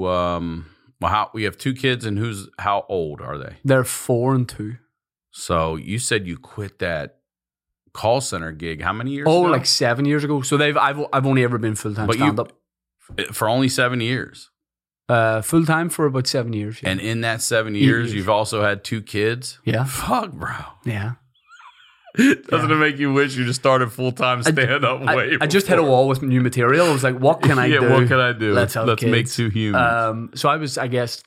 We have 2 kids, and how old are they? They're 4 and 2. So you said you quit that call center gig. How many years? Oh, ago? like 7 years ago. So I've only ever been full time But stand up. For only 7 years. Full time for about 7 years. Yeah. And in that 7 years, years. you've also had 2 kids. Yeah. Fuck, bro. Yeah. Doesn't it make you wish you just started full time stand up way? I just hit a wall with new material. I was like, what can I do? What can I do? Let's have kids. make 2 humans. So I was, I guess,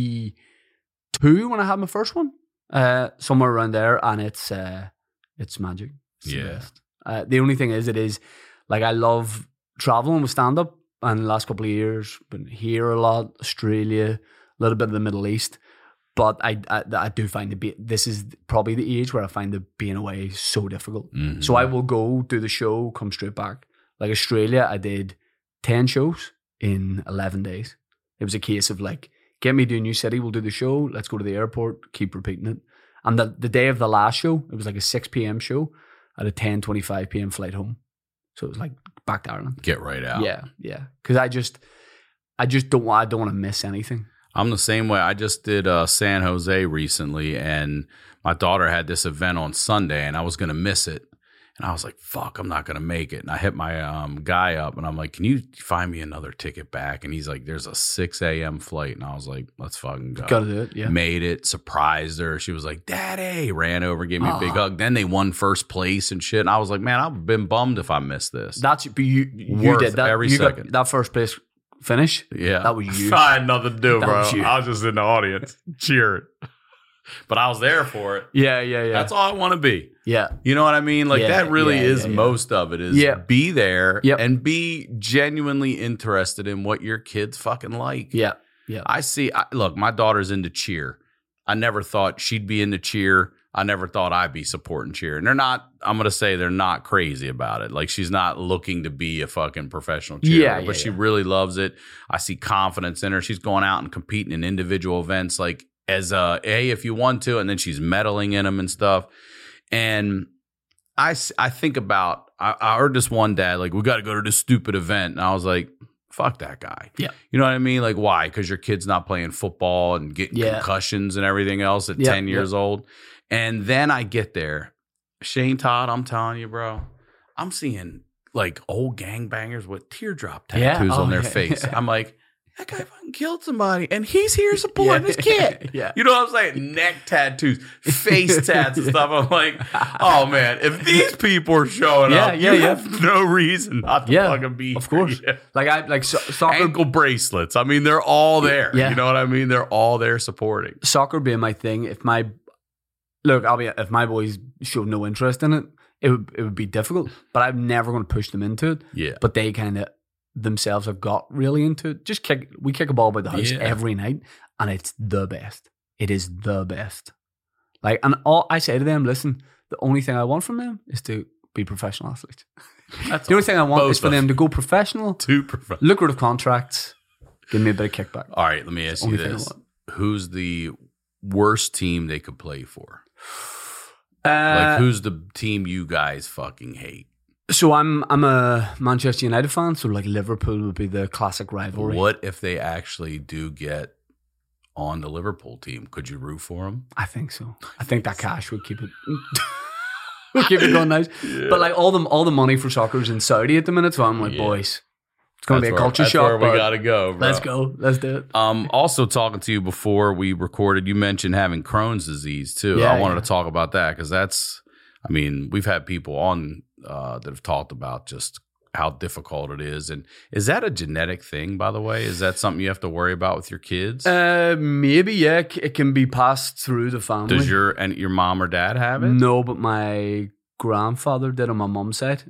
32 when I had my first one. Somewhere around there, and it's magic. It's the best. The only thing is, it is like I love traveling with stand up, and the last couple of years been here a lot, Australia, a little bit of the Middle East. But I do find this is probably the age where I find the being away so difficult. Mm-hmm. So I will go do the show, come straight back. Like Australia, I did 10 shows in 11 days. It was a case of like, get me to a new city, we'll do the show, let's go to the airport, keep repeating it. And the day of the last show, it was like a 6 p.m. show at a 10:25 p.m. flight home. So it was like back to Ireland. Get right out. Yeah. Because I don't want to miss anything. I'm the same way. I just did San Jose recently, and my daughter had this event on Sunday, and I was going to miss it. And I was like, fuck, I'm not going to make it. And I hit my guy up, and I'm like, can you find me another ticket back? And he's like, there's a 6 a.m. flight. And I was like, let's fucking go. Gotta do it, yeah. Made it, surprised her. She was like, Daddy. Ran over, gave me a big hug. Then they won first place and shit. And I was like, man, I've been bummed if I missed this. But you Worth did that. every You got second. that first place finish. Yeah. That was you. I had nothing to do, That bro. was you. I was just in the audience cheering. But I was there for it. Yeah. That's all I want to be. Yeah. You know what I mean? Like Yeah, that really yeah, is yeah, yeah. most of it is Yeah. be there Yep. and be genuinely interested in what your kids fucking like. Yeah. Look, my daughter's into cheer. I never thought she'd be into cheer. I never thought I'd be supporting cheer. And I'm going to say they're not crazy about it. Like she's not looking to be a fucking professional cheerleader, but she really loves it. I see confidence in her. She's going out and competing in individual events like as hey, if you want to, and then she's medaling in them and stuff. And I think about, I heard this one dad, like, we got to go to this stupid event. And I was like, fuck that guy. Yeah. You know what I mean? Like, why? Because your kid's not playing football and getting concussions and everything else at 10 years old. And then I get there. Shane Todd, I'm telling you, bro, I'm seeing like old gangbangers with teardrop tattoos on their face. I'm like, that guy fucking killed somebody and he's here supporting his kid. Yeah. You know what I'm saying? Neck tattoos, face tats and stuff. I'm like, oh man, if these people are showing up, you have no reason not to fucking be of course. Here. Like soccer, ankle bracelets. I mean, they're all there. Yeah. You know what I mean? They're all there supporting. Soccer being my thing. If my boys showed no interest in it, it would be difficult. But I'm never going to push them into it. Yeah. But they kind of themselves have got really into it. We kick a ball about the house every night, and it's the best. It is the best. Like, and all I say to them, listen, the only thing I want from them is to be professional athletes. That's the only thing I want is for them to go professional, lucrative contracts, give me a bit of kickback. All right, let me ask you this: who's the worst team they could play for? Like, who's the team you guys fucking hate? So I'm a Manchester United fan, so like Liverpool would be the classic rivalry. What if they actually do get on the Liverpool team? Could you root for them? I think so. I think that cash would keep it keep it going nice. Yeah. But like all the money for soccer is in Saudi at the minute, so I'm like, boys, it's going to be a culture shock. That's where we got to go, bro. Let's go. Let's do it. Also, talking to you before we recorded, you mentioned having Crohn's disease too. I wanted to talk about that because we've had people on that have talked about just how difficult it is. And is that a genetic thing, by the way? Is that something you have to worry about with your kids? Maybe, yeah. It can be passed through the family. Does your mom or dad have it? No, but my grandfather did on my mom's side.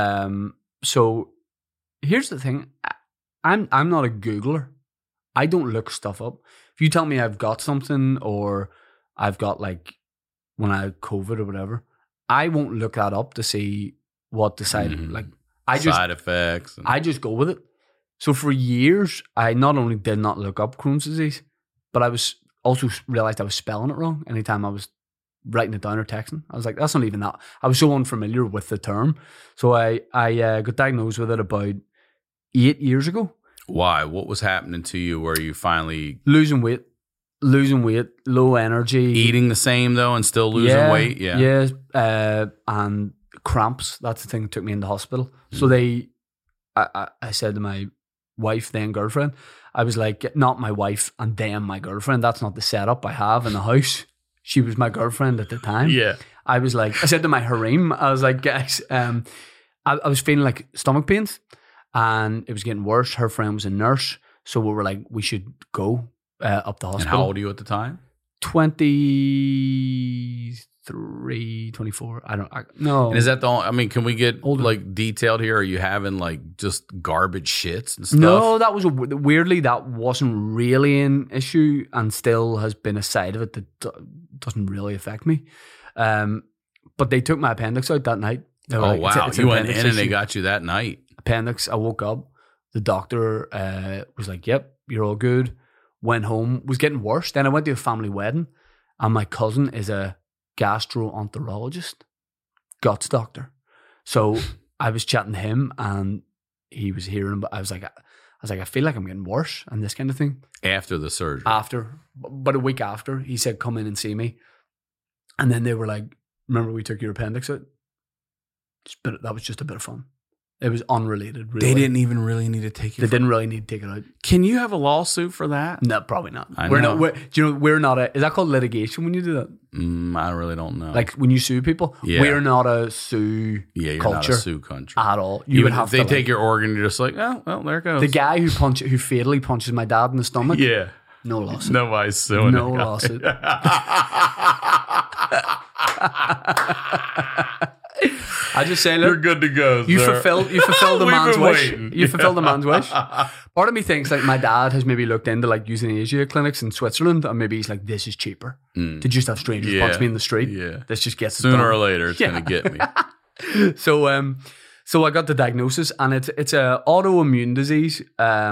So here's the thing. I'm not a Googler. I don't look stuff up. If you tell me I've got something or I've got like when I had COVID or whatever, I won't look that up to see what the side side effects. I just go with it. So for years, I not only did not look up Crohn's disease, but I was also realized I was spelling it wrong anytime I was writing it down or texting. I was like, that's not even that. I was so unfamiliar with the term. So I got diagnosed with it about 8 years ago. Why? What was happening to you where you finally... Losing weight, low energy. Eating the same though and still losing weight? Yeah. And cramps. That's the thing that took me into hospital. So I said to my wife, then girlfriend, I was like, not my wife and then my girlfriend. That's not the setup I have in the house. She was my girlfriend at the time. Yeah. I said to my harem, I was like, guys, I was feeling like stomach pains and it was getting worse. Her friend was a nurse. So we were like, we should go up the hospital. And how old are you at the time? 23, 24. No. And is that the only, I mean, can we get like detailed here? Are you having like just garbage shits and stuff? No, that was weirdly, that wasn't really an issue and still has been a side of it that doesn't really affect me. But they took my appendix out that night. Oh, like, wow. You went in and they got you that night. Appendix. I woke up. The doctor was like, yep, you're all good. Went home. Was getting worse. Then I went to a family wedding and my cousin is a gastroenterologist, guts doctor. So I was chatting to him and he was hearing, but I was like, I feel like I'm getting worse and this kind of thing. After the surgery? But a week after, he said, come in and see me. And then they were like, remember we took your appendix out? That was just a bit of fun. It was unrelated, really. They didn't even really need to take it. They didn't really need to take it out. Can you have a lawsuit for that? No, probably not. We're not is that called litigation when you do that? I really don't know. Like when you sue people? Yeah. We're not a sue you're culture. Not a sue country. At all. Even if they take your organ, you're just like, oh, well, there it goes. The guy who fatally punches my dad in the stomach? Yeah. No lawsuit. Nobody's suing No lawsuit. I just say, look, you're good to go. You fulfilled the man's wish. You fulfilled the man's wish. Part of me thinks like my dad has maybe looked into like euthanasia clinics in Switzerland, and maybe he's like, this is cheaper to just have strangers punch me in the street. Yeah, this just gets sooner or later it's gonna get me. So I got the diagnosis, and it's a autoimmune disease.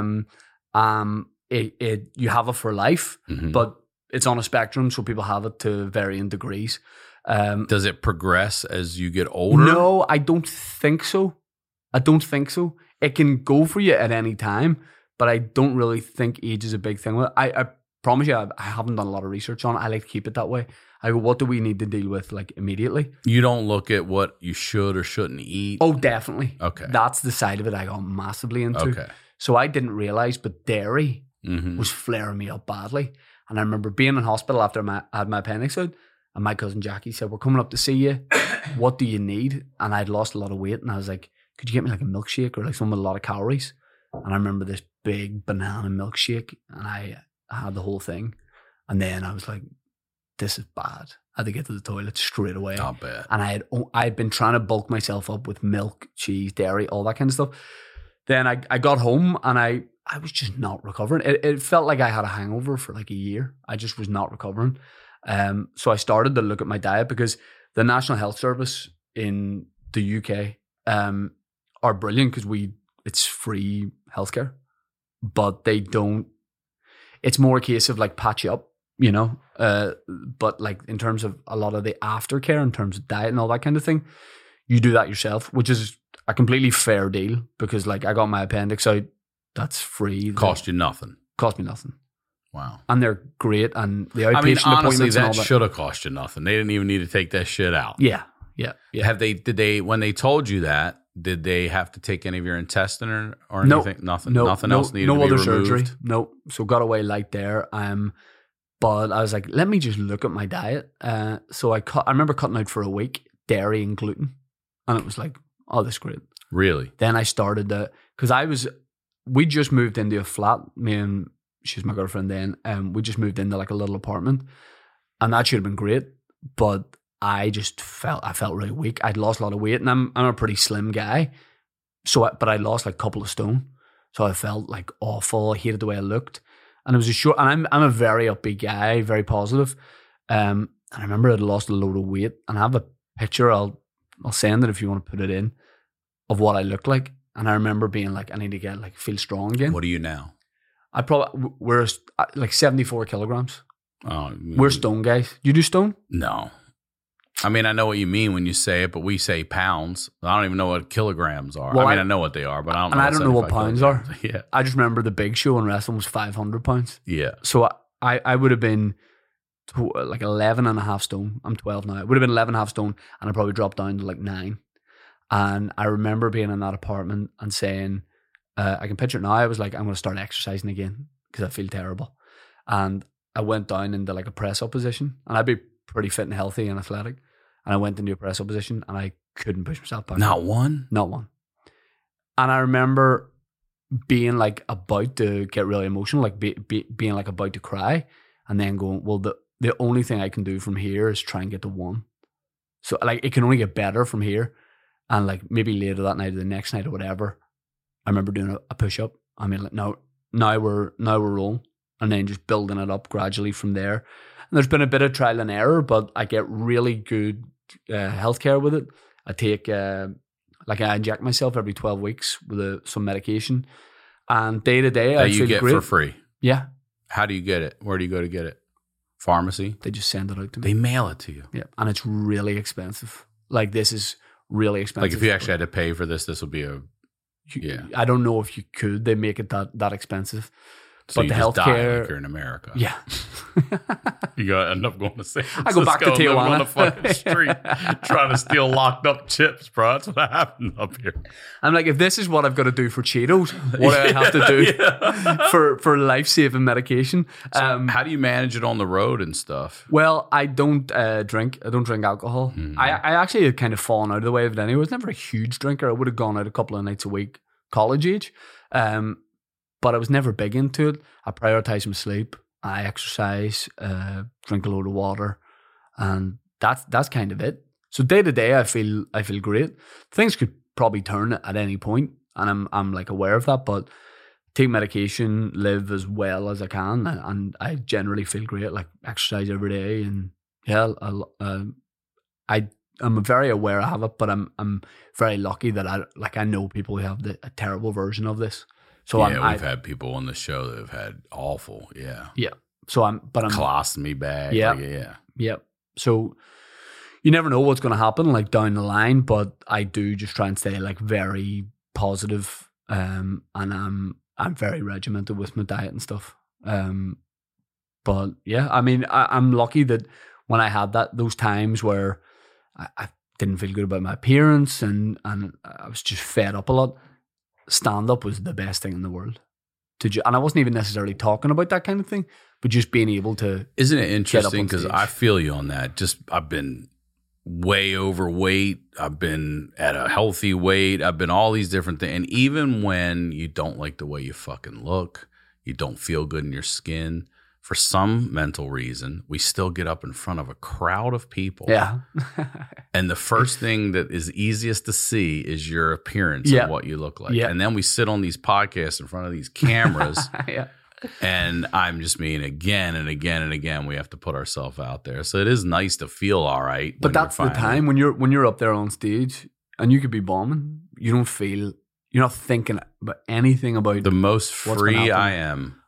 You have it for life, but it's on a spectrum, so people have it to varying degrees. Does it progress as you get older? No, I don't think so. It can go for you at any time, but I don't really think age is a big thing. I promise you, I haven't done a lot of research on it. I like to keep it that way. I go, what do we need to deal with like immediately? You don't look at what you should or shouldn't eat? Oh, definitely. Okay. That's the side of it I got massively into. Okay. So I didn't realize, but dairy Mm-hmm. was flaring me up badly. And I remember being in hospital after I had my appendix out, and my cousin Jackie said, "We're coming up to see you. What do you need?" And I'd lost a lot of weight, and I was like, "Could you get me like a milkshake or like something with a lot of calories?" And I remember this big banana milkshake, and I had the whole thing. And then I was like, "This is bad." I had to get to the toilet straight away. Not bad. And I had been trying to bulk myself up with milk, cheese, dairy, all that kind of stuff. Then I got home, and I was just not recovering. It felt like I had a hangover for like a year. I just was not recovering. So I started to look at my diet, because the National Health Service in the UK are brilliant, because it's free healthcare, but they don't. It's more a case of like patch you up, you know. But like in terms of a lot of the aftercare, in terms of diet and all that kind of thing, you do that yourself, which is a completely fair deal, because like I got my appendix out. That's free. Cost you nothing. Cost me nothing. Wow. And they're great. And the outpatient I mean, honestly, appointments and all that that. should have cost you nothing. They didn't even need to take that shit out. Yeah. Did they, when they told you that, did they have to take any of your intestine or No. anything? Nothing. No, Nothing no, else needed no to be other removed? surgery. No. So got away light there. But I was like, let me just look at my diet. So I remember cutting out for a week dairy and gluten. And it was like, oh, this is great. Really? Then I started because we just moved into a flat. Me and she's my girlfriend then. We just moved into like a little apartment, and that should have been great. But I felt really weak. I'd lost a lot of weight, and I'm a pretty slim guy. But I lost like a couple of stone. So I felt like awful. I hated the way I looked, and it was and I'm a very upbeat guy, very positive. And I remember I'd lost a load of weight, and I have a picture. I'll send it if you want to put it in, of what I looked like. And I remember being like, I need to get feel strong again. What are you now? We're like 74 kilograms. Oh, We're stone guys. You do stone? No. I mean, I know what you mean when you say it, but we say pounds. I don't even know what kilograms are. Well, I know what they are, but I don't know. And I don't know what 75 pounds are. kilograms. Yeah. I just remember the big show in wrestling was 500 pounds. Yeah. So I would have been like 11 and a half stone. I'm 12 now. It would have been 11 and a half stone, and I probably dropped down to like 9. And I remember being in that apartment and saying, I can picture it now. I was like, I'm going to start exercising again because I feel terrible. And I went down into like a press up position, and I'd be pretty fit and healthy and athletic. And I went into a press up position, and I couldn't push myself back. Not one? Not one. And I remember being like about to get really emotional, like being like about to cry, and then going, well, the only thing I can do from here is try and get to 1. So like it can only get better from here. And like maybe later that night or the next night or whatever, I remember doing a push up. I mean, like now we're rolling, and then just building it up gradually from there. And there's been a bit of trial and error, but I get really good healthcare with it. I take I inject myself every 12 weeks with some medication, and day to day I you feel get great. for free. Yeah, How do you get it? Where do you go to get it? Pharmacy? they just send it out to me. They mail it to you. Yeah, and it's really expensive. Like this is really expensive. Like if you actually had to pay for this would be I don't know if you could. They make it that expensive. So but you the just die healthcare, like you're in America. yeah. You gotta end up going to San Francisco. I go back to and live Tijuana. on the fucking street trying to steal locked up chips, bro. That's what happened up here. I'm like, if this is what I've got to do for Cheetos, what do I have to do for life-saving medication? How do you manage it on the road and stuff? Well, I don't drink. I don't drink alcohol. I actually had kind of fallen out of the way of it anyway. I was never a huge drinker. I would have gone out a couple of nights a week, college age. But I was never big into it. I prioritize my sleep. I exercise, drink a load of water, and that's kind of it. So day to day, I feel great. Things could probably turn at any point, and I'm like aware of that. But take medication, live as well as I can, and I generally feel great. Like exercise every day, and yeah, I'm very aware I have it, but I'm very lucky that I know people who have a terrible version of this. So we've had people on the show that have had awful, yeah. So I'm colostomy bag. Yeah. Yeah. So you never know what's going to happen like down the line, but I do just try and stay like very positive, and I'm very regimented with my diet and stuff. But yeah, I mean, I'm lucky that when I had those times where I didn't feel good about my appearance and I was just fed up a lot, stand-up was the best thing in the world. And I wasn't even necessarily talking about that kind of thing, but just being able to. Isn't it interesting? Because stage. I feel you on that. I've been way overweight. I've been at a healthy weight. I've been all these different things. And even when you don't like the way you fucking look, you don't feel good in your skin, for some mental reason, we still get up in front of a crowd of people. Yeah. And the first thing that is easiest to see is your appearance and what you look like. Yeah. And then we sit on these podcasts in front of these cameras. Yeah. And I'm just mean again and again and again, we have to put ourselves out there. So it is nice to feel all right. But that's the time when you're up there on stage and you could be bombing. You don't feel, you're not thinking about anything about the most free I am.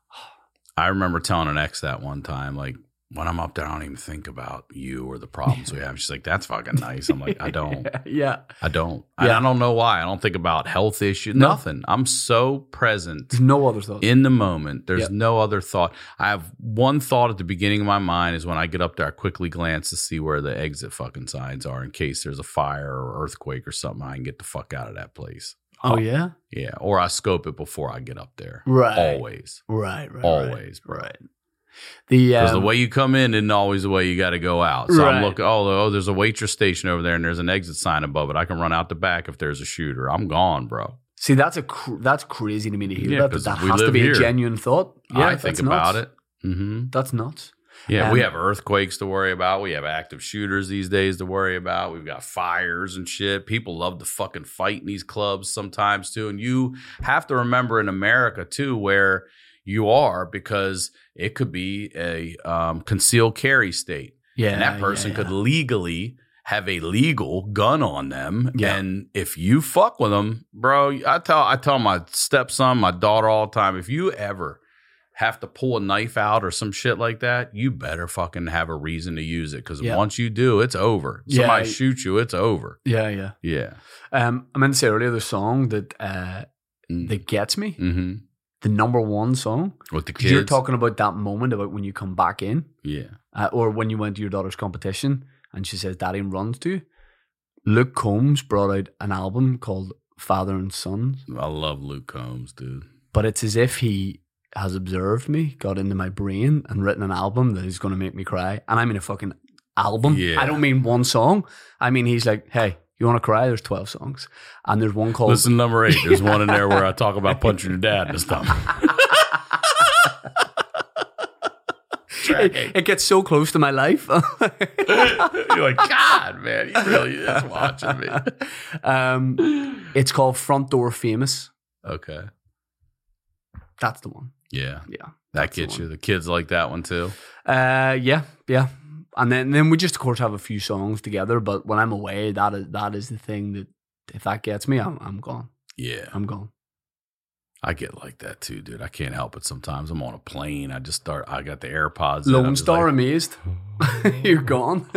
I remember telling an ex that one time, like, when I'm up there, I don't even think about you or the problems we have. She's like, that's fucking nice. I'm like, I don't. Yeah. I don't. Yeah. I don't know why. I don't think about health issues. No. Nothing. I'm so present. There's no other thought. In the moment. There's Yep. no other thought. I have one thought at the beginning of my mind is when I get up there, I quickly glance to see where the exit fucking signs are in case there's a fire or earthquake or something. I can get the fuck out of that place. Oh, yeah? Yeah. Or I scope it before I get up there. Right. Always. Right. Always, bro. Right. Because the way you come in isn't always the way you got to go out. So I'm Right. looking, there's a waitress station over there and there's an exit sign above it. I can run out the back if there's a shooter. I'm gone, bro. See, that's crazy to me to hear Yeah, that, but 'cause that we has to live be here. a genuine thought. Yeah, I think that's about nuts. it. Mm-hmm. That's nuts. Yeah, we have earthquakes to worry about. We have active shooters these days to worry about. We've got fires and shit. People love to fucking fight in these clubs sometimes too. And you have to remember in America too where you are, because it could be a concealed carry state. Yeah, and that person could legally have a legal gun on them. Yeah. And if you fuck with them, bro, I tell my stepson, my daughter all the time, if you ever have to pull a knife out or some shit like that, you better fucking have a reason to use it. Because once you do, it's over. Somebody shoots you, it's over. Yeah. Yeah. I meant to say earlier, the song that gets me, Mm-hmm. the number one song. With the kids. You're talking about that moment about when you come back in, Yeah. or when you went to your daughter's competition and she says, "Daddy," and runs to you. Luke Combs brought out an album called Father and Sons, I love Luke Combs, dude. but it's as if he has observed me, got into my brain, and written an album that is going to make me cry. And I mean a fucking album. Yeah. I don't mean one song. I mean, he's like, "Hey, you want to cry? There's 12 songs." And there's one called... Listen, number 8. There's one in there where I talk about punching your dad in the stomach. It gets so close to my life. You're like, God, man, he really is watching me. It's called Front Door Famous. Okay. That's the one. Yeah. Yeah. That gets you. The kids like that one too. Yeah. And then we just, of course, have a few songs together. But when I'm away, that is the thing that if that gets me, I'm gone. Yeah. I'm gone. I get like that too, dude. I can't help it sometimes. I'm on a plane. I got the AirPods. in. Lone I'm just Star like, amazed. You're gone.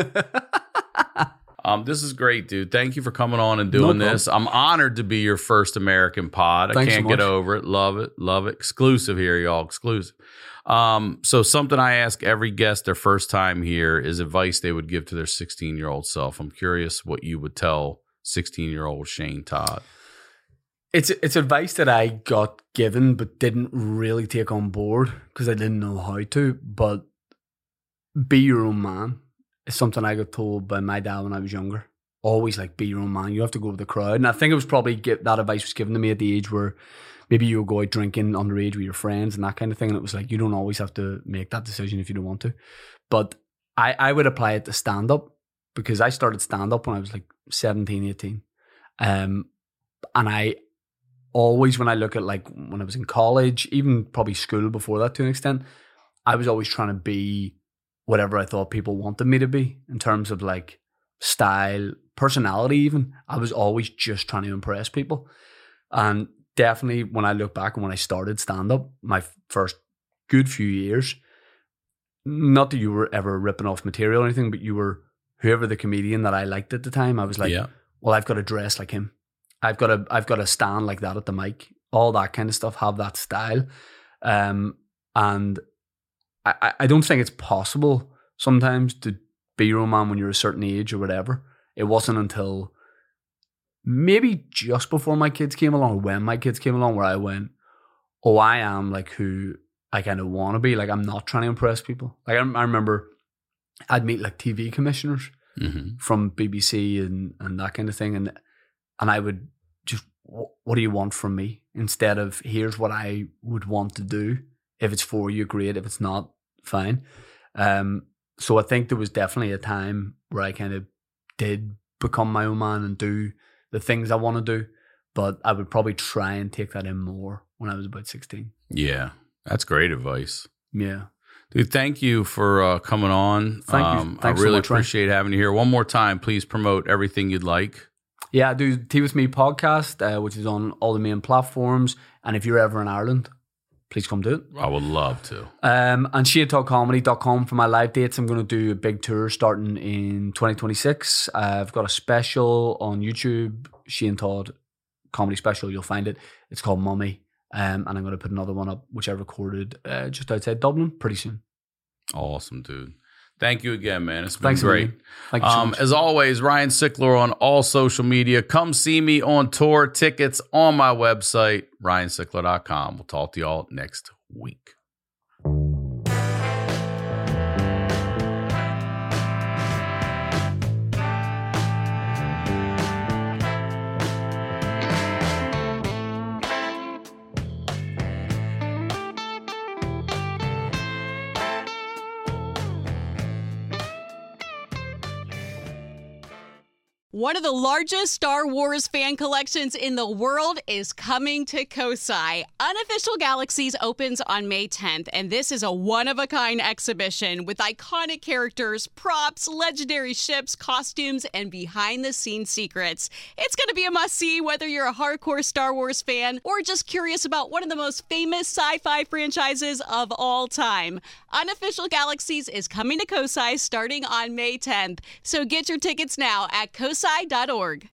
This is great, dude. Thank you for coming on and doing No this. I'm honored to be your first American pod. Thanks I can't so get much. over it. Love it. Love it. Exclusive here, y'all. Exclusive. So something I ask every guest their first time here is advice they would give to their 16-year-old self. I'm curious what you would tell 16-year-old Shane Todd. It's advice that I got given but didn't really take on board because I didn't know how to. But be your own man. It's something I got told by my dad when I was younger. Always like, be your own man. You have to go with the crowd. And I think it was probably that advice was given to me at the age where maybe you would go out drinking underage with your friends and that kind of thing. And it was like, you don't always have to make that decision if you don't want to. But I would apply it to stand-up because I started stand-up when I was like 17, 18. And I always, when I look at like when I was in college, even probably school before that to an extent, I was always trying to be whatever I thought people wanted me to be in terms of like style, personality even. I was always just trying to impress people. And definitely when I look back and when I started stand-up, my first good few years, not that you were ever ripping off material or anything, but you were whoever the comedian that I liked at the time. I was like, well, I've got to dress like him. I've got to stand like that at the mic, all that kind of stuff, have that style. And I don't think it's possible sometimes to be your own man when you're a certain age or whatever. It wasn't until maybe just before my kids came along, or when my kids came along, where I went, oh, I am like who I kind of want to be. Like, I'm not trying to impress people. Like, I remember I'd meet like TV commissioners from BBC and that kind of thing. And I would just, what do you want from me? Instead of, here's what I would want to do. If it's for you, great. If it's not, fine. So I think there was definitely a time where I kind of did become my own man and do the things I want to do. But I would probably try and take that in more when I was about 16. Yeah, that's great advice. Yeah. Dude, thank you for coming on. Thank you. I really appreciate having you here. One more time, please promote everything you'd like. Yeah, I do Tea With Me podcast, which is on all the main platforms. And if you're ever in Ireland, please come do it. I would love to. And ShaneToddComedy.com for my live dates. I'm going to do a big tour starting in 2026. I've got a special on YouTube, Shane Todd Comedy Special. You'll find it. It's called Mummy. And I'm going to put another one up, which I recorded just outside Dublin pretty soon. Awesome, dude. Thank you again, man. It's been great. Thank you so much. As always, Ryan Sickler on all social media. Come see me on tour. Tickets on my website, ryansickler.com. We'll talk to y'all next week. One of the largest Star Wars fan collections in the world is coming to Kosai. Unofficial Galaxies opens on May 10th, and this is a one-of-a-kind exhibition with iconic characters, props, legendary ships, costumes, and behind-the-scenes secrets. It's going to be a must-see whether you're a hardcore Star Wars fan or just curious about one of the most famous sci-fi franchises of all time. Unofficial Galaxies is coming to Kosai starting on May 10th, so get your tickets now at kosai.org.